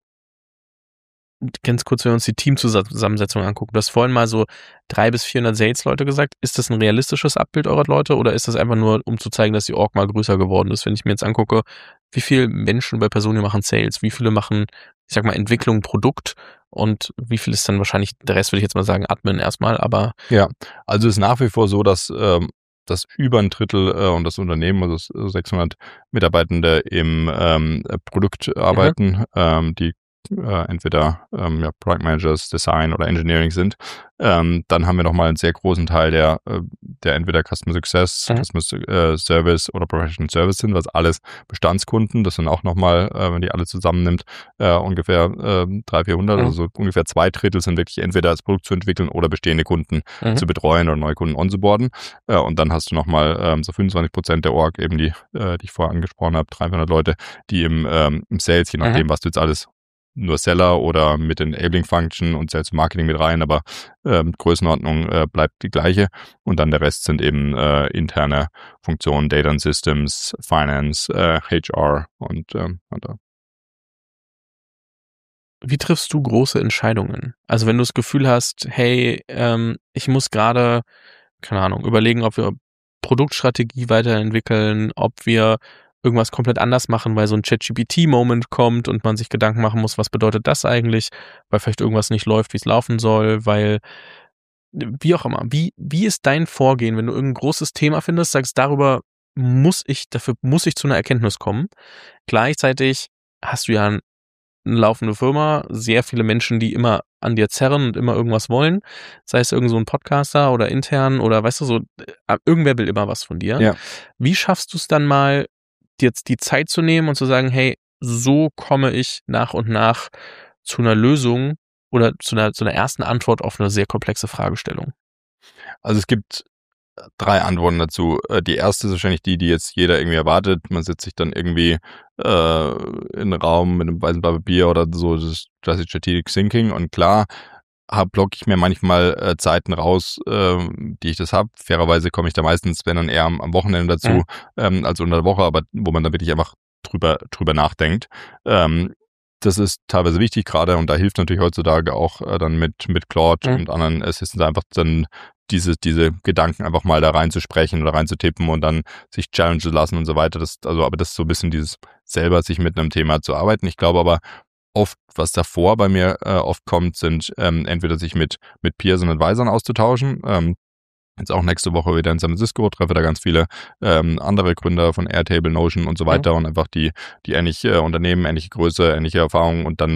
ganz kurz, wenn wir uns die Teamzusammensetzung angucken, du hast vorhin mal so 300 bis 400 Sales-Leute gesagt. Ist das ein realistisches Abbild eurer Leute oder ist das einfach nur, um zu zeigen, dass die Org mal größer geworden ist? Wenn ich mir jetzt angucke, wie viele Menschen bei Personio machen Sales, wie viele machen, ich sag mal, Entwicklung, Produkt und wie viel ist dann wahrscheinlich, der Rest würde ich jetzt mal sagen, Admin erstmal, aber... Ja, also es ist nach wie vor so, dass über ein Drittel und das Unternehmen, also 600 Mitarbeitende im Produkt arbeiten, die entweder Product Managers, Design oder Engineering sind. Dann haben wir nochmal einen sehr großen Teil, der entweder Customer Success, Customer Service oder Professional Service sind, was alles Bestandskunden, das sind auch nochmal, wenn die alle zusammennimmt, ungefähr 300-400, also ungefähr 2 Drittel sind wirklich entweder das Produkt zu entwickeln oder bestehende Kunden zu betreuen oder neue Kunden onzuboarden. Und dann hast du nochmal so 25% der Org, eben die ich vorher angesprochen habe, 300 Leute, die im Sales, je nachdem, was du jetzt alles nur Seller oder mit den Enabling Function und Sales Marketing mit rein, aber Größenordnung bleibt die gleiche und dann der Rest sind eben interne Funktionen, Data and Systems, Finance, HR und Wie triffst du große Entscheidungen? Also wenn du das Gefühl hast, hey, ich muss gerade, keine Ahnung, überlegen, ob wir Produktstrategie weiterentwickeln, ob wir irgendwas komplett anders machen, weil so ein ChatGPT-Moment kommt und man sich Gedanken machen muss, was bedeutet das eigentlich, weil vielleicht irgendwas nicht läuft, wie es laufen soll, weil, wie auch immer. Wie ist dein Vorgehen, wenn du irgendein großes Thema findest, sagst, dafür muss ich zu einer Erkenntnis kommen. Gleichzeitig hast du ja eine laufende Firma, sehr viele Menschen, die immer an dir zerren und immer irgendwas wollen, sei es irgend so ein Podcaster oder intern oder weißt du so, irgendwer will immer was von dir. Ja. Wie schaffst du es dann mal, jetzt die Zeit zu nehmen und zu sagen, hey, so komme ich nach und nach zu einer Lösung oder zu einer ersten Antwort auf eine sehr komplexe Fragestellung? Also es gibt 3 Antworten dazu. Die erste ist wahrscheinlich die jetzt jeder irgendwie erwartet. Man setzt sich dann irgendwie in einen Raum mit einem weißen Blatt Papier oder so, das ist Classic Strategic Thinking und klar, blocke ich mir manchmal Zeiten raus, die ich das habe. Fairerweise komme ich da meistens, wenn dann eher am Wochenende dazu, als unter der Woche, aber wo man dann wirklich einfach drüber nachdenkt. Das ist teilweise wichtig gerade und da hilft natürlich heutzutage auch dann mit Claude und anderen Assistants einfach dann diese Gedanken einfach mal da reinzusprechen oder reinzutippen und dann sich challengen zu lassen und so weiter. Aber das ist so ein bisschen dieses selber sich mit einem Thema zu arbeiten. Ich glaube aber oft, was davor bei mir oft kommt, sind entweder sich mit Peers und Advisern auszutauschen. Jetzt auch nächste Woche wieder in San Francisco, treffe da ganz viele andere Gründer von Airtable, Notion und so weiter und einfach die ähnliche Unternehmen, ähnliche Größe, ähnliche Erfahrungen und dann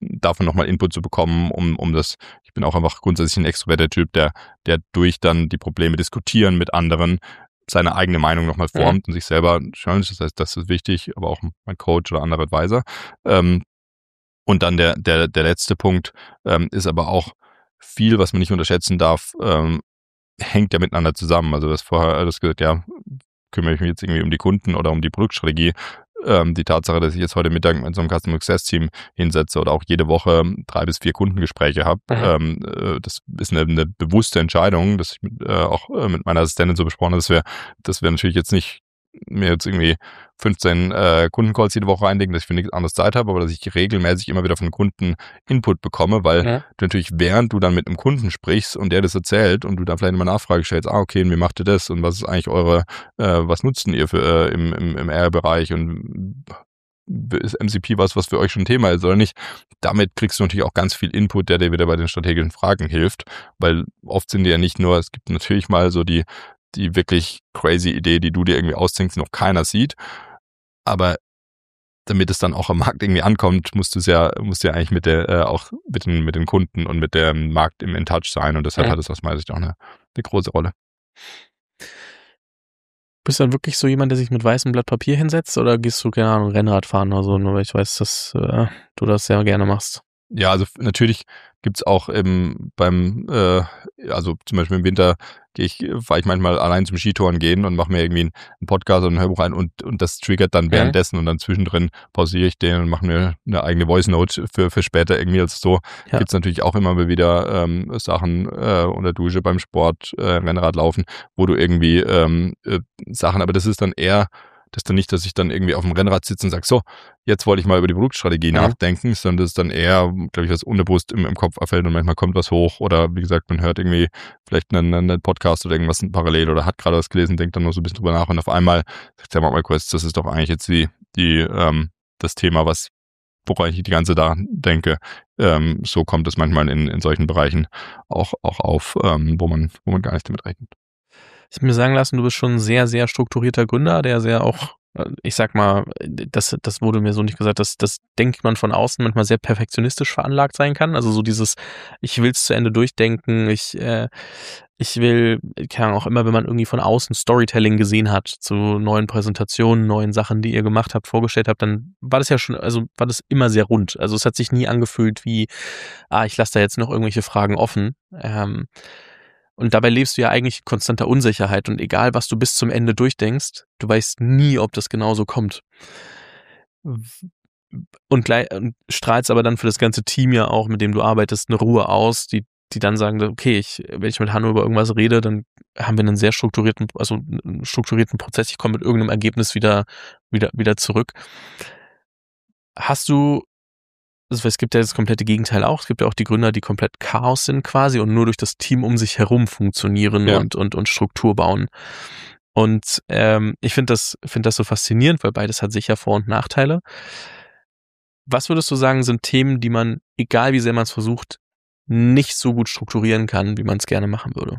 davon nochmal Input zu bekommen, um das, ich bin auch einfach grundsätzlich ein extroverter Typ, der durch dann die Probleme diskutieren mit anderen seine eigene Meinung nochmal formt und sich selber challenge. Das heißt, das ist wichtig, aber auch mein Coach oder andere Advisor. Und dann der letzte Punkt ist aber auch viel, was man nicht unterschätzen darf, hängt ja miteinander zusammen. Also das vorher alles gesagt, ja, kümmere ich mich jetzt irgendwie um die Kunden oder um die Produktstrategie. Die Tatsache, dass ich jetzt heute Mittag mit so einem Customer Success Team hinsetze oder auch jede Woche 3 bis 4 Kundengespräche habe, das ist eine bewusste Entscheidung, dass ich auch mit meiner Assistentin so besprochen habe, dass wir natürlich jetzt nicht mir jetzt irgendwie 15 Kundencalls jede Woche reinlegen, dass ich für nichts anderes Zeit habe, aber dass ich regelmäßig immer wieder von Kunden Input bekomme, weil du natürlich, während du dann mit einem Kunden sprichst und der das erzählt und du da vielleicht immer Nachfrage stellst, okay, und wie macht ihr das und was ist eigentlich was nutzen ihr für im R-Bereich und ist MCP was für euch schon ein Thema ist oder nicht, damit kriegst du natürlich auch ganz viel Input, der dir wieder bei den strategischen Fragen hilft, weil oft sind die ja nicht nur, es gibt natürlich mal so die wirklich crazy Idee, die du dir irgendwie ausdenkst, noch keiner sieht. Aber damit es dann auch am Markt irgendwie ankommt, musst du ja eigentlich mit auch mit den Kunden und mit dem Markt in Touch sein. Und deshalb hat es aus meiner Sicht auch eine große Rolle. Bist du dann wirklich so jemand, der sich mit weißem Blatt Papier hinsetzt oder gehst du, keine Ahnung, Rennrad fahren oder so, nur weil ich weiß, dass du das sehr gerne machst? Ja, also natürlich gibt's auch also zum Beispiel im Winter fahre ich manchmal allein zum Skitouren gehen und mache mir irgendwie einen Podcast oder ein Hörbuch ein und das triggert dann währenddessen und dann zwischendrin pausiere ich den und mache mir eine eigene Voice Note für später irgendwie. Also so gibt's natürlich auch immer mal wieder Sachen unter Dusche beim Sport, Rennrad laufen, wo du irgendwie Sachen, aber das ist dann eher das ist dann nicht, dass ich dann irgendwie auf dem Rennrad sitze und sage, so, jetzt wollte ich mal über die Produktstrategie nachdenken, sondern das ist dann eher, glaube ich, was unbewusst im Kopf erfällt und manchmal kommt was hoch oder wie gesagt, man hört irgendwie vielleicht einen Podcast oder irgendwas parallel oder hat gerade was gelesen, denkt dann noch so ein bisschen drüber nach und auf einmal sagt der mal kurz, das ist doch eigentlich jetzt das Thema, woran ich die ganze da denke. So kommt es manchmal in solchen Bereichen auch auf, wo man gar nicht damit rechnet. Ich habe mir sagen lassen, du bist schon ein sehr, sehr strukturierter Gründer, der sehr auch, ich sag mal, das wurde mir so nicht gesagt, das denkt man von außen manchmal sehr perfektionistisch veranlagt sein kann. Also so dieses, ich will es zu Ende durchdenken, ich will, keine Ahnung, auch immer, wenn man irgendwie von außen Storytelling gesehen hat zu neuen Präsentationen, neuen Sachen, die ihr gemacht habt, vorgestellt habt, dann war das ja schon, also war das immer sehr rund. Also es hat sich nie angefühlt wie, ich lasse da jetzt noch irgendwelche Fragen offen. Und dabei lebst du ja eigentlich in konstanter Unsicherheit und egal, was du bis zum Ende durchdenkst, du weißt nie, ob das genauso kommt. Und strahlst aber dann für das ganze Team ja auch, mit dem du arbeitest, eine Ruhe aus, die dann sagen, okay, wenn ich mit Hanno über irgendwas rede, dann haben wir einen sehr strukturierten Prozess, ich komme mit irgendeinem Ergebnis wieder zurück. Hast du, also es gibt ja das komplette Gegenteil auch. Es gibt ja auch die Gründer, die komplett Chaos sind quasi und nur durch das Team um sich herum funktionieren und Struktur bauen. Und ich finde das so faszinierend, weil beides hat sicher Vor- und Nachteile. Was würdest du sagen, sind Themen, die man, egal wie sehr man es versucht, nicht so gut strukturieren kann, wie man es gerne machen würde?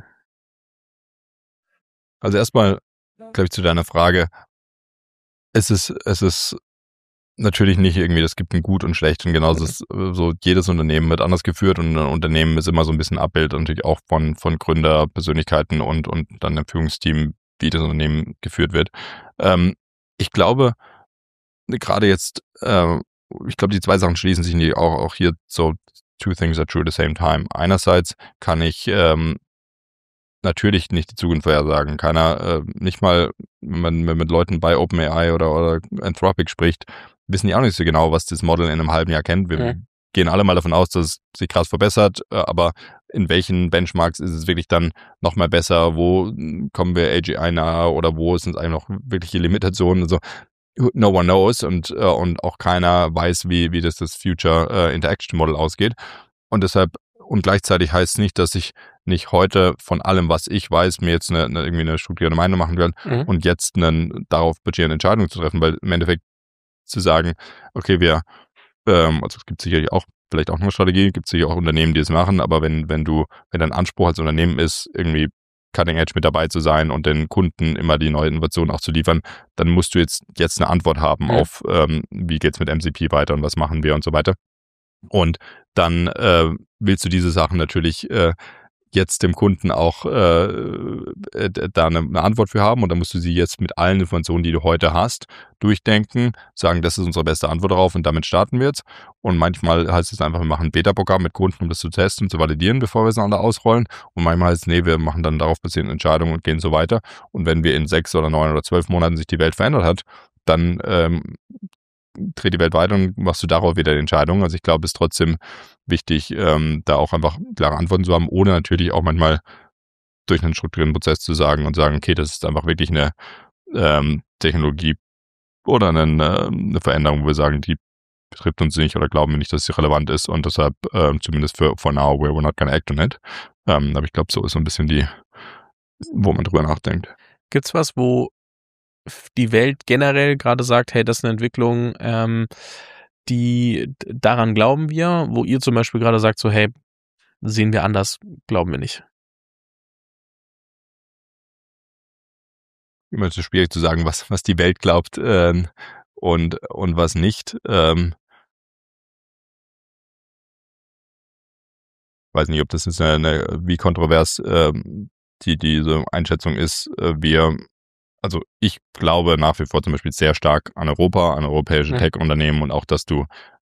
Also erstmal, glaube ich, zu deiner Frage. Es ist natürlich nicht irgendwie, es gibt ein Gut und Schlecht und genauso ist so, jedes Unternehmen wird anders geführt und ein Unternehmen ist immer so ein bisschen Abbild natürlich auch von Gründer, Persönlichkeiten und dann dem Führungsteam, wie das Unternehmen geführt wird. Ich glaube, gerade jetzt, ich glaube, die zwei Sachen schließen sich nicht, auch hier so two things are true at the same time. Einerseits kann ich natürlich nicht die Zukunft vorhersagen. Keiner, nicht mal, wenn man mit Leuten bei OpenAI oder Anthropic spricht, wissen die auch nicht so genau, was das Model in einem halben Jahr kennt. Wir gehen alle mal davon aus, dass es sich krass verbessert, aber in welchen Benchmarks ist es wirklich dann noch mal besser? Wo kommen wir AGI nahe oder wo sind es eigentlich noch wirkliche Limitationen? Also no one knows und auch keiner weiß, wie das Future Interaction Model ausgeht. Und deshalb, und gleichzeitig heißt es nicht, dass ich nicht heute von allem, was ich weiß, mir jetzt irgendwie eine strukturierte Meinung machen kann und jetzt darauf basierende Entscheidung zu treffen, weil im Endeffekt zu sagen, okay, also es gibt sicherlich auch vielleicht auch eine Strategie, gibt sicher auch Unternehmen, die es machen, aber wenn dein Anspruch als Unternehmen ist, irgendwie Cutting Edge mit dabei zu sein und den Kunden immer die neue Innovation auch zu liefern, dann musst du jetzt eine Antwort haben auf, wie geht's mit MCP weiter und was machen wir und so weiter. Und dann willst du diese Sachen natürlich jetzt dem Kunden auch da eine Antwort für haben und dann musst du sie jetzt mit allen Informationen, die du heute hast, durchdenken, sagen, das ist unsere beste Antwort darauf und damit starten wir jetzt. Und manchmal heißt es einfach, wir machen ein Beta-Programm mit Kunden, um das zu testen und zu validieren, bevor wir es alle ausrollen. Und manchmal heißt es, nee, wir machen dann darauf basierende Entscheidungen und gehen so weiter. Und wenn wir in 6 oder 9 oder 12 Monaten sich die Welt verändert hat, dann dreht die Welt weiter und machst du darauf wieder die Entscheidung. Also ich glaube, es ist trotzdem wichtig, da auch einfach klare Antworten zu haben, ohne natürlich auch manchmal durch einen strukturierten Prozess zu sagen, okay, das ist einfach wirklich eine Technologie oder eine Veränderung, wo wir sagen, die betrifft uns nicht oder glauben wir nicht, dass sie relevant ist und deshalb zumindest for now, we're not gonna act on it. Aber ich glaube, so ist so ein bisschen wo man drüber nachdenkt. Gibt's was, wo die Welt generell gerade sagt, hey, das ist eine Entwicklung, daran glauben wir, wo ihr zum Beispiel gerade sagt, so, hey, sehen wir anders, glauben wir nicht? Immer so schwierig zu sagen, was die Welt glaubt und was nicht. Weiß nicht, ob das jetzt wie kontrovers diese Einschätzung ist. Also ich glaube nach wie vor zum Beispiel sehr stark an Europa, an europäische Tech-Unternehmen und auch, dass du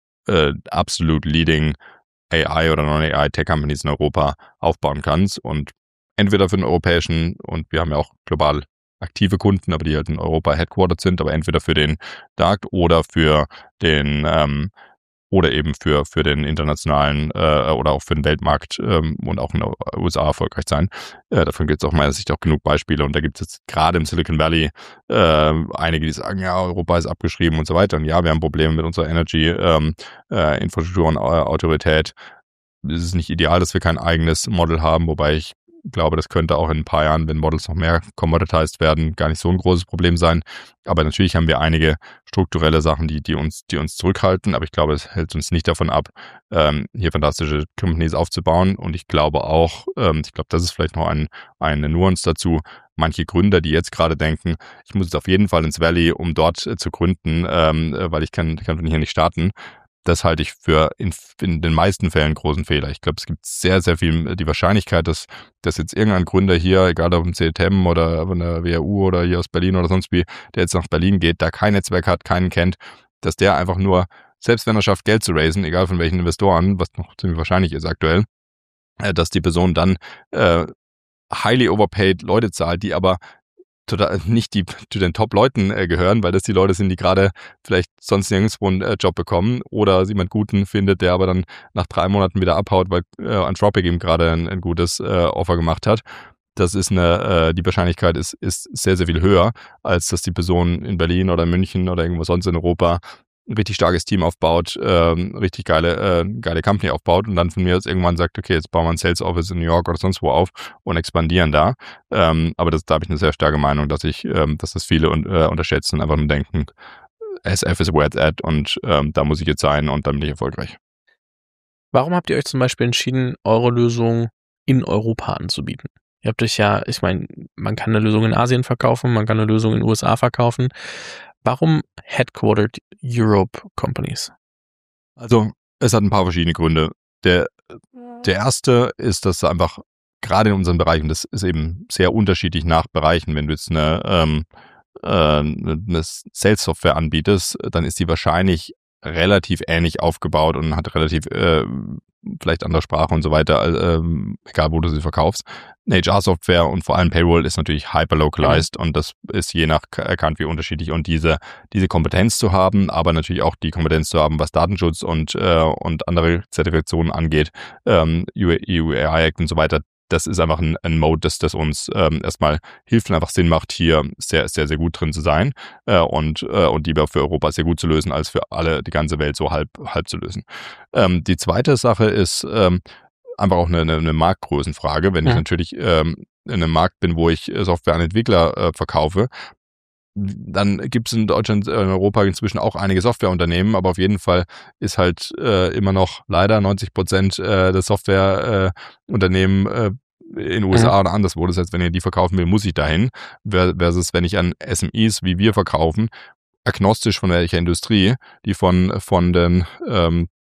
absolut leading AI oder Non-AI Tech-Companies in Europa aufbauen kannst und entweder für den europäischen, und wir haben ja auch global aktive Kunden, aber die halt in Europa headquartered sind, aber entweder für den Markt oder für den oder eben für den internationalen oder auch für den Weltmarkt und auch in den USA erfolgreich sein. Davon gibt es auch meiner Sicht auch genug Beispiele und da gibt es jetzt gerade im Silicon Valley einige, die sagen, ja, Europa ist abgeschrieben und so weiter und ja, wir haben Probleme mit unserer Energy Infrastruktur und Autorität. Es ist nicht ideal, dass wir kein eigenes Model haben, wobei ich glaube, das könnte auch in ein paar Jahren, wenn Models noch mehr commoditized werden, gar nicht so ein großes Problem sein. Aber natürlich haben wir einige strukturelle Sachen, die uns zurückhalten. Aber ich glaube, es hält uns nicht davon ab, hier fantastische Companies aufzubauen. Und ich glaube auch, das ist vielleicht noch eine Nuance dazu, manche Gründer, die jetzt gerade denken, ich muss jetzt auf jeden Fall ins Valley, um dort zu gründen, weil ich kann von hier nicht starten. Das halte ich für in den meisten Fällen einen großen Fehler. Ich glaube, es gibt sehr, sehr viel die Wahrscheinlichkeit, dass jetzt irgendein Gründer hier, egal ob im CTM oder von der WHU oder hier aus Berlin oder sonst wie, der jetzt nach Berlin geht, da kein Netzwerk hat, keinen kennt, dass der einfach nur, selbst wenn er schafft, Geld zu raisen, egal von welchen Investoren, was noch ziemlich wahrscheinlich ist aktuell, dass die Person dann highly overpaid Leute zahlt, die aber total nicht zu den Top-Leuten gehören, weil das die Leute sind, die gerade vielleicht sonst nirgendwo einen Job bekommen oder jemand Guten findet, der aber dann nach 3 Monaten wieder abhaut, weil Anthropic ihm gerade ein gutes Offer gemacht hat. Das ist die Wahrscheinlichkeit ist sehr, sehr viel höher, als dass die Person in Berlin oder in München oder irgendwo sonst in Europa ein richtig starkes Team aufbaut, richtig geile Company aufbaut und dann von mir aus irgendwann sagt, okay, jetzt bauen wir ein Sales Office in New York oder sonst wo auf und expandieren da. Aber da habe ich eine sehr starke Meinung, dass das viele unterschätzen und einfach nur denken, SF is where it's at und da muss ich jetzt sein und dann bin ich erfolgreich. Warum habt ihr euch zum Beispiel entschieden, eure Lösung in Europa anzubieten? Ihr habt euch ja, ich meine, man kann eine Lösung in Asien verkaufen, man kann eine Lösung in den USA verkaufen. Warum Headquartered Europe Companies? Also es hat ein paar verschiedene Gründe. Der erste ist, dass einfach gerade in unseren Bereichen, das ist eben sehr unterschiedlich nach Bereichen, wenn du jetzt eine Sales-Software anbietest, dann ist die wahrscheinlich relativ ähnlich aufgebaut und hat relativ vielleicht andere Sprache und so weiter, egal wo du sie verkaufst. Eine HR-Software und vor allem Payroll ist natürlich hyper-localized und das ist je nach Country unterschiedlich und diese Kompetenz zu haben, aber natürlich auch die Kompetenz zu haben, was Datenschutz und andere Zertifikationen angeht, EU AI Act und so weiter, das ist einfach ein Mode, das uns erstmal hilft und einfach Sinn macht, hier sehr, sehr, sehr gut drin zu sein und lieber für Europa sehr gut zu lösen, als für die ganze Welt so halb zu lösen. Die zweite Sache ist einfach auch eine Marktgrößenfrage. Wenn ich natürlich in einem Markt bin, wo ich Software an Entwickler verkaufe, dann gibt es in Deutschland, in Europa inzwischen auch einige Softwareunternehmen, aber auf jeden Fall ist halt immer noch leider 90% der Softwareunternehmen in den USA oder anderswo. Das heißt, wenn ihr die verkaufen will, muss ich dahin. Versus wenn ich an SMEs wie wir verkaufen, agnostisch von welcher Industrie, die von den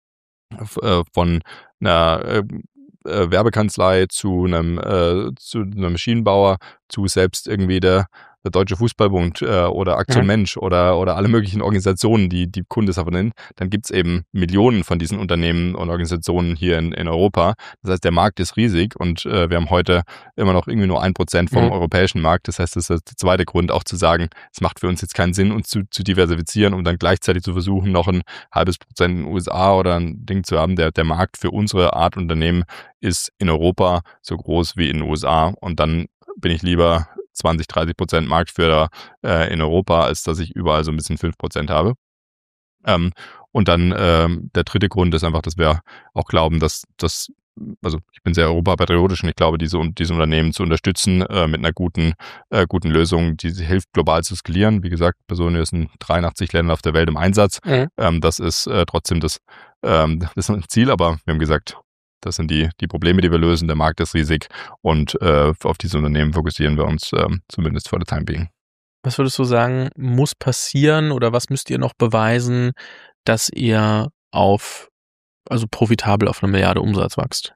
von einer Werbekanzlei zu einem Maschinenbauer, zu selbst irgendwie der Deutsche Fußballbund oder Aktion Mensch oder alle möglichen Organisationen, die Kunde nennen, dann gibt's eben Millionen von diesen Unternehmen und Organisationen hier in Europa. Das heißt, der Markt ist riesig und wir haben heute immer noch irgendwie nur 1% vom europäischen Markt. Das heißt, das ist der zweite Grund, auch zu sagen, es macht für uns jetzt keinen Sinn, uns zu diversifizieren, um dann gleichzeitig zu versuchen, noch ein halbes Prozent in den USA oder ein Ding zu haben. Der Markt für unsere Art Unternehmen ist in Europa so groß wie in den USA und dann bin ich lieber 20-30% Marktführer in Europa, als dass ich überall so ein bisschen 5% habe. Und dann der dritte Grund ist einfach, dass wir auch glauben, dass also ich bin sehr europapatriotisch und ich glaube, diese Unternehmen zu unterstützen mit einer guten Lösung, die hilft, global zu skalieren. Wie gesagt, Personio ist in 83 Ländern auf der Welt im Einsatz. Das ist trotzdem das ist ein Ziel, aber wir haben gesagt, das sind die Probleme, die wir lösen. Der Markt ist riesig und auf diese Unternehmen fokussieren wir uns zumindest for the time being. Was würdest du sagen, muss passieren oder was müsst ihr noch beweisen, dass ihr profitabel auf 1 Milliarde Umsatz wächst?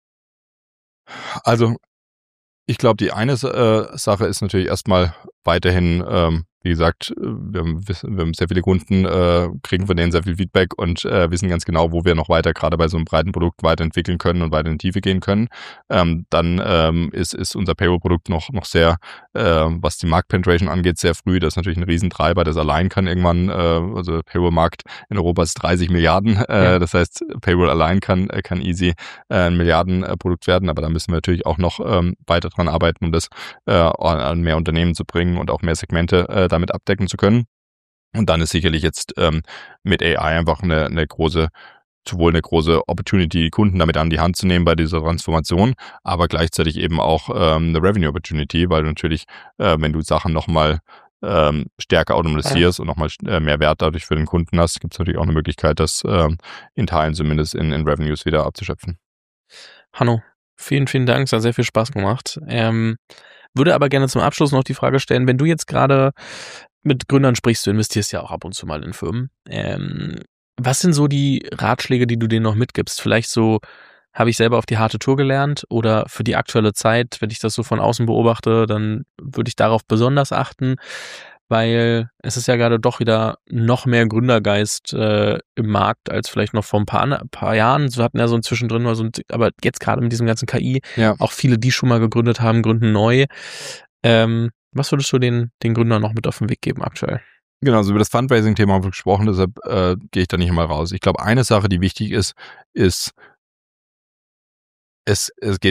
Also ich glaube, die eine Sache ist natürlich erstmal weiterhin, wie gesagt, wir haben sehr viele Kunden, kriegen von denen sehr viel Feedback und wissen ganz genau, wo wir noch weiter, gerade bei so einem breiten Produkt, weiterentwickeln können und weiter in die Tiefe gehen können. Dann ist unser Payroll-Produkt noch sehr, was die Marktpenetration angeht, sehr früh. Das ist natürlich ein Riesentreiber, das allein kann irgendwann, also der Payroll-Markt in Europa ist 30 Milliarden. Das heißt, Payroll allein kann easy ein Milliardenprodukt werden, aber da müssen wir natürlich auch noch weiter dran arbeiten, um das an mehr Unternehmen zu bringen und auch mehr Segmente damit abdecken zu können. Und dann ist sicherlich jetzt mit AI einfach eine große Opportunity, die Kunden damit an die Hand zu nehmen bei dieser Transformation, aber gleichzeitig eben auch eine Revenue Opportunity, weil natürlich, wenn du Sachen nochmal stärker automatisierst und nochmal mehr Wert dadurch für den Kunden hast, gibt es natürlich auch eine Möglichkeit, das in Teilen zumindest in Revenues wieder abzuschöpfen. Hanno, vielen, vielen Dank, es hat sehr viel Spaß gemacht. Würde aber gerne zum Abschluss noch die Frage stellen, wenn du jetzt gerade mit Gründern sprichst, du investierst ja auch ab und zu mal in Firmen. Was sind so die Ratschläge, die du denen noch mitgibst? Vielleicht so, habe ich selber auf die harte Tour gelernt oder für die aktuelle Zeit, wenn ich das so von außen beobachte, dann würde ich darauf besonders achten, weil es ist ja gerade doch wieder noch mehr Gründergeist im Markt als vielleicht noch vor ein paar Jahren. So hatten ja so zwischendrin mal aber jetzt gerade mit diesem ganzen KI, auch viele, die schon mal gegründet haben, gründen neu. Was würdest du den Gründern noch mit auf den Weg geben aktuell? Genau, also über das Fundraising-Thema haben wir gesprochen, deshalb gehe ich da nicht mal raus. Ich glaube, eine Sache, die wichtig ist, es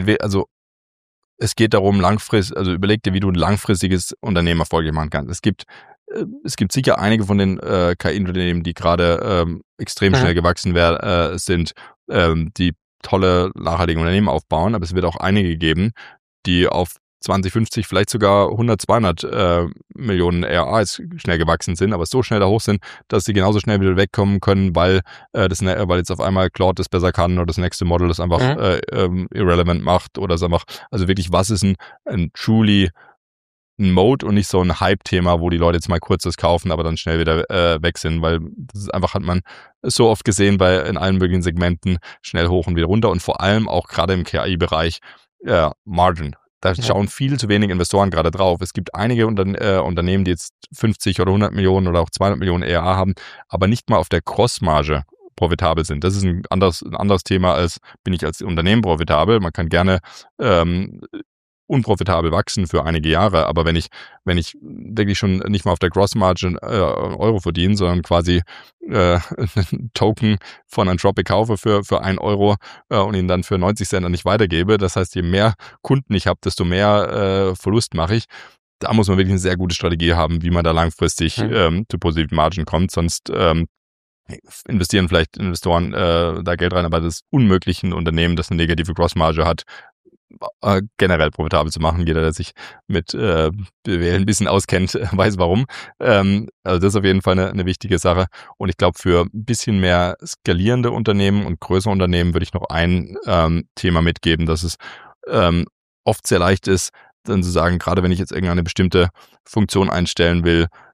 geht darum, langfristig, also überleg dir, wie du ein langfristiges Unternehmen erfolgreich machen kannst. Es gibt sicher einige von den KI-Unternehmen, die gerade extrem schnell gewachsen sind, die tolle, nachhaltige Unternehmen aufbauen, aber es wird auch einige geben, die auf 2050 vielleicht sogar 100, 200 Millionen ARR schnell gewachsen sind, aber so schnell da hoch sind, dass sie genauso schnell wieder wegkommen können, weil jetzt auf einmal Claude das besser kann oder das nächste Model das einfach irrelevant macht oder es einfach, also wirklich, was ist ein truly ein Mode und nicht so ein Hype-Thema, wo die Leute jetzt mal kurz das kaufen, aber dann schnell wieder weg sind, weil das ist einfach, hat man so oft gesehen in allen möglichen Segmenten, schnell hoch und wieder runter und vor allem auch gerade im KI-Bereich Margin. Da schauen viel zu wenig Investoren gerade drauf. Es gibt einige Unternehmen, die jetzt 50 oder 100 Millionen oder auch 200 Millionen ARR haben, aber nicht mal auf der Cross-Marge profitabel sind. Das ist ein anderes Thema als, bin ich als Unternehmen profitabel? Man kann gerne unprofitabel wachsen für einige Jahre, aber wenn ich wirklich schon nicht mal auf der Gross-Margin Euro verdiene, sondern quasi einen Token von Anthropic kaufe für 1 Euro und ihn dann für 90 Cent nicht weitergebe, das heißt, je mehr Kunden ich habe, desto mehr Verlust mache ich. Da muss man wirklich eine sehr gute Strategie haben, wie man da langfristig zu positiven Margin kommt, sonst investieren vielleicht Investoren da Geld rein, aber das ist unmöglich, ein Unternehmen, das eine negative Gross-Marge hat, generell profitabel zu machen. Jeder, der sich mit BWL ein bisschen auskennt, weiß warum. Also das ist auf jeden Fall eine wichtige Sache. Und ich glaube, für ein bisschen mehr skalierende Unternehmen und größere Unternehmen würde ich noch ein Thema mitgeben, dass es oft sehr leicht ist, dann zu sagen, gerade wenn ich jetzt irgendeine bestimmte Funktion einstellen will,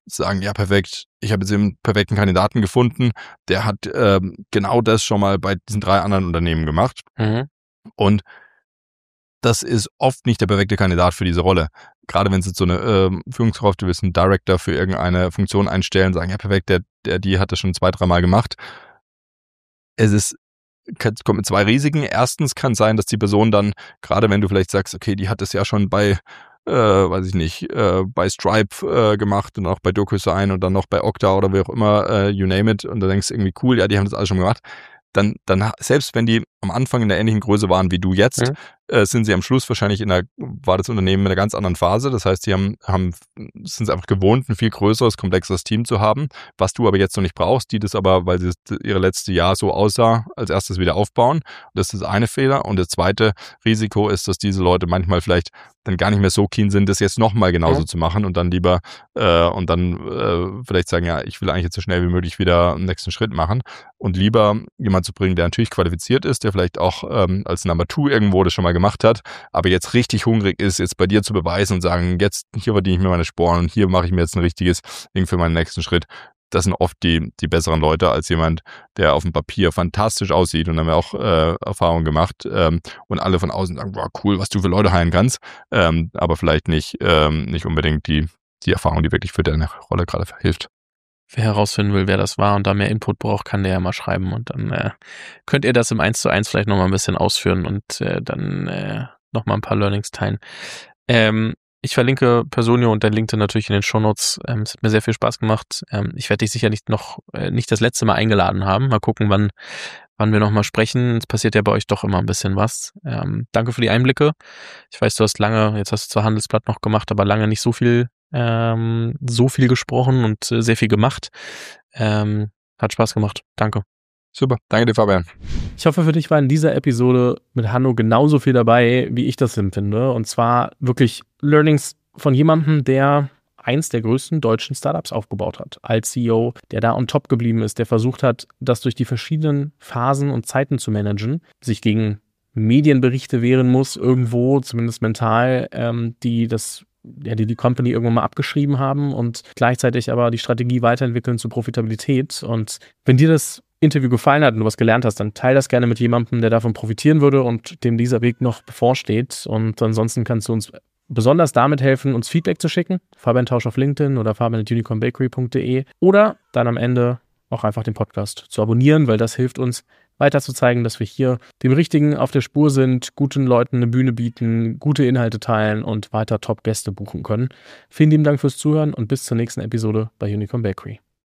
sagen, ja perfekt, ich habe jetzt den perfekten Kandidaten gefunden, der hat genau das schon mal bei diesen 3 anderen Unternehmen gemacht. Und das ist oft nicht der perfekte Kandidat für diese Rolle. Gerade wenn sie jetzt so eine Führungskraft, du willst einen Director für irgendeine Funktion einstellen, sagen, ja perfekt, die hat das schon 2, 3 Mal gemacht. Es kommt mit 2 Risiken. Erstens kann sein, dass die Person dann, gerade wenn du vielleicht sagst, okay, die hat das ja schon bei, weiß ich nicht, bei Stripe gemacht und auch bei DocuSign und dann noch bei Okta oder wie auch immer, you name it, und du denkst irgendwie cool, ja, die haben das alles schon gemacht. Dann selbst wenn die am Anfang in der ähnlichen Größe waren wie du jetzt, sind sie am Schluss wahrscheinlich war das Unternehmen in einer ganz anderen Phase. Das heißt, die sind es einfach gewohnt, ein viel größeres, komplexeres Team zu haben, was du aber jetzt noch nicht brauchst, die das aber, weil sie ihre letzte Jahr so aussah, als erstes wieder aufbauen. Das ist das eine Fehler. Und das zweite Risiko ist, dass diese Leute manchmal vielleicht dann gar nicht mehr so keen sind, das jetzt nochmal genauso zu machen und dann lieber vielleicht sagen, ja, ich will eigentlich jetzt so schnell wie möglich wieder einen nächsten Schritt machen und lieber jemand zu bringen, der natürlich qualifiziert ist, der vielleicht auch als Number 2 irgendwo das schon mal gemacht hat, aber jetzt richtig hungrig ist, jetzt bei dir zu beweisen und sagen, jetzt hier verdiene ich mir meine Sporen und hier mache ich mir jetzt ein richtiges Ding für meinen nächsten Schritt. Das sind oft die besseren Leute als jemand, der auf dem Papier fantastisch aussieht, und haben wir auch Erfahrungen gemacht und alle von außen sagen, wow, cool, was du für Leute heilen kannst, aber vielleicht nicht unbedingt die Erfahrung, die wirklich für deine Rolle gerade hilft. Wer herausfinden will, wer das war und da mehr Input braucht, kann der ja mal schreiben, und dann könnt ihr das im 1:1 vielleicht nochmal ein bisschen ausführen und dann nochmal ein paar Learnings teilen. Ich verlinke Personio und dein LinkedIn natürlich in den Shownotes. Es hat mir sehr viel Spaß gemacht. Ich werde dich sicherlich nicht das letzte Mal eingeladen haben. Mal gucken, wann wir nochmal sprechen. Es passiert ja bei euch doch immer ein bisschen was. Danke für die Einblicke. Ich weiß, jetzt hast du zwar Handelsblatt noch gemacht, aber lange nicht so viel gesprochen und sehr viel gemacht. Hat Spaß gemacht. Danke. Super, danke dir, Fabian. Ich hoffe, für dich war in dieser Episode mit Hanno genauso viel dabei, wie ich das empfinde. Und zwar wirklich Learnings von jemandem, der eins der größten deutschen Startups aufgebaut hat. Als CEO, der da on top geblieben ist, der versucht hat, das durch die verschiedenen Phasen und Zeiten zu managen, sich gegen Medienberichte wehren muss, irgendwo, zumindest mental, die Company irgendwann mal abgeschrieben haben und gleichzeitig aber die Strategie weiterentwickeln zur Profitabilität. Und wenn dir das Interview gefallen hat und du was gelernt hast, dann teile das gerne mit jemandem, der davon profitieren würde und dem dieser Weg noch bevorsteht. Und ansonsten kannst du uns besonders damit helfen, uns Feedback zu schicken. Fabian Tausch auf LinkedIn oder fabian@unicornbakery.de oder dann am Ende auch einfach den Podcast zu abonnieren, weil das hilft uns, weiter zu zeigen, dass wir hier dem Richtigen auf der Spur sind, guten Leuten eine Bühne bieten, gute Inhalte teilen und weiter Top-Gäste buchen können. Vielen lieben Dank fürs Zuhören und bis zur nächsten Episode bei Unicorn Bakery.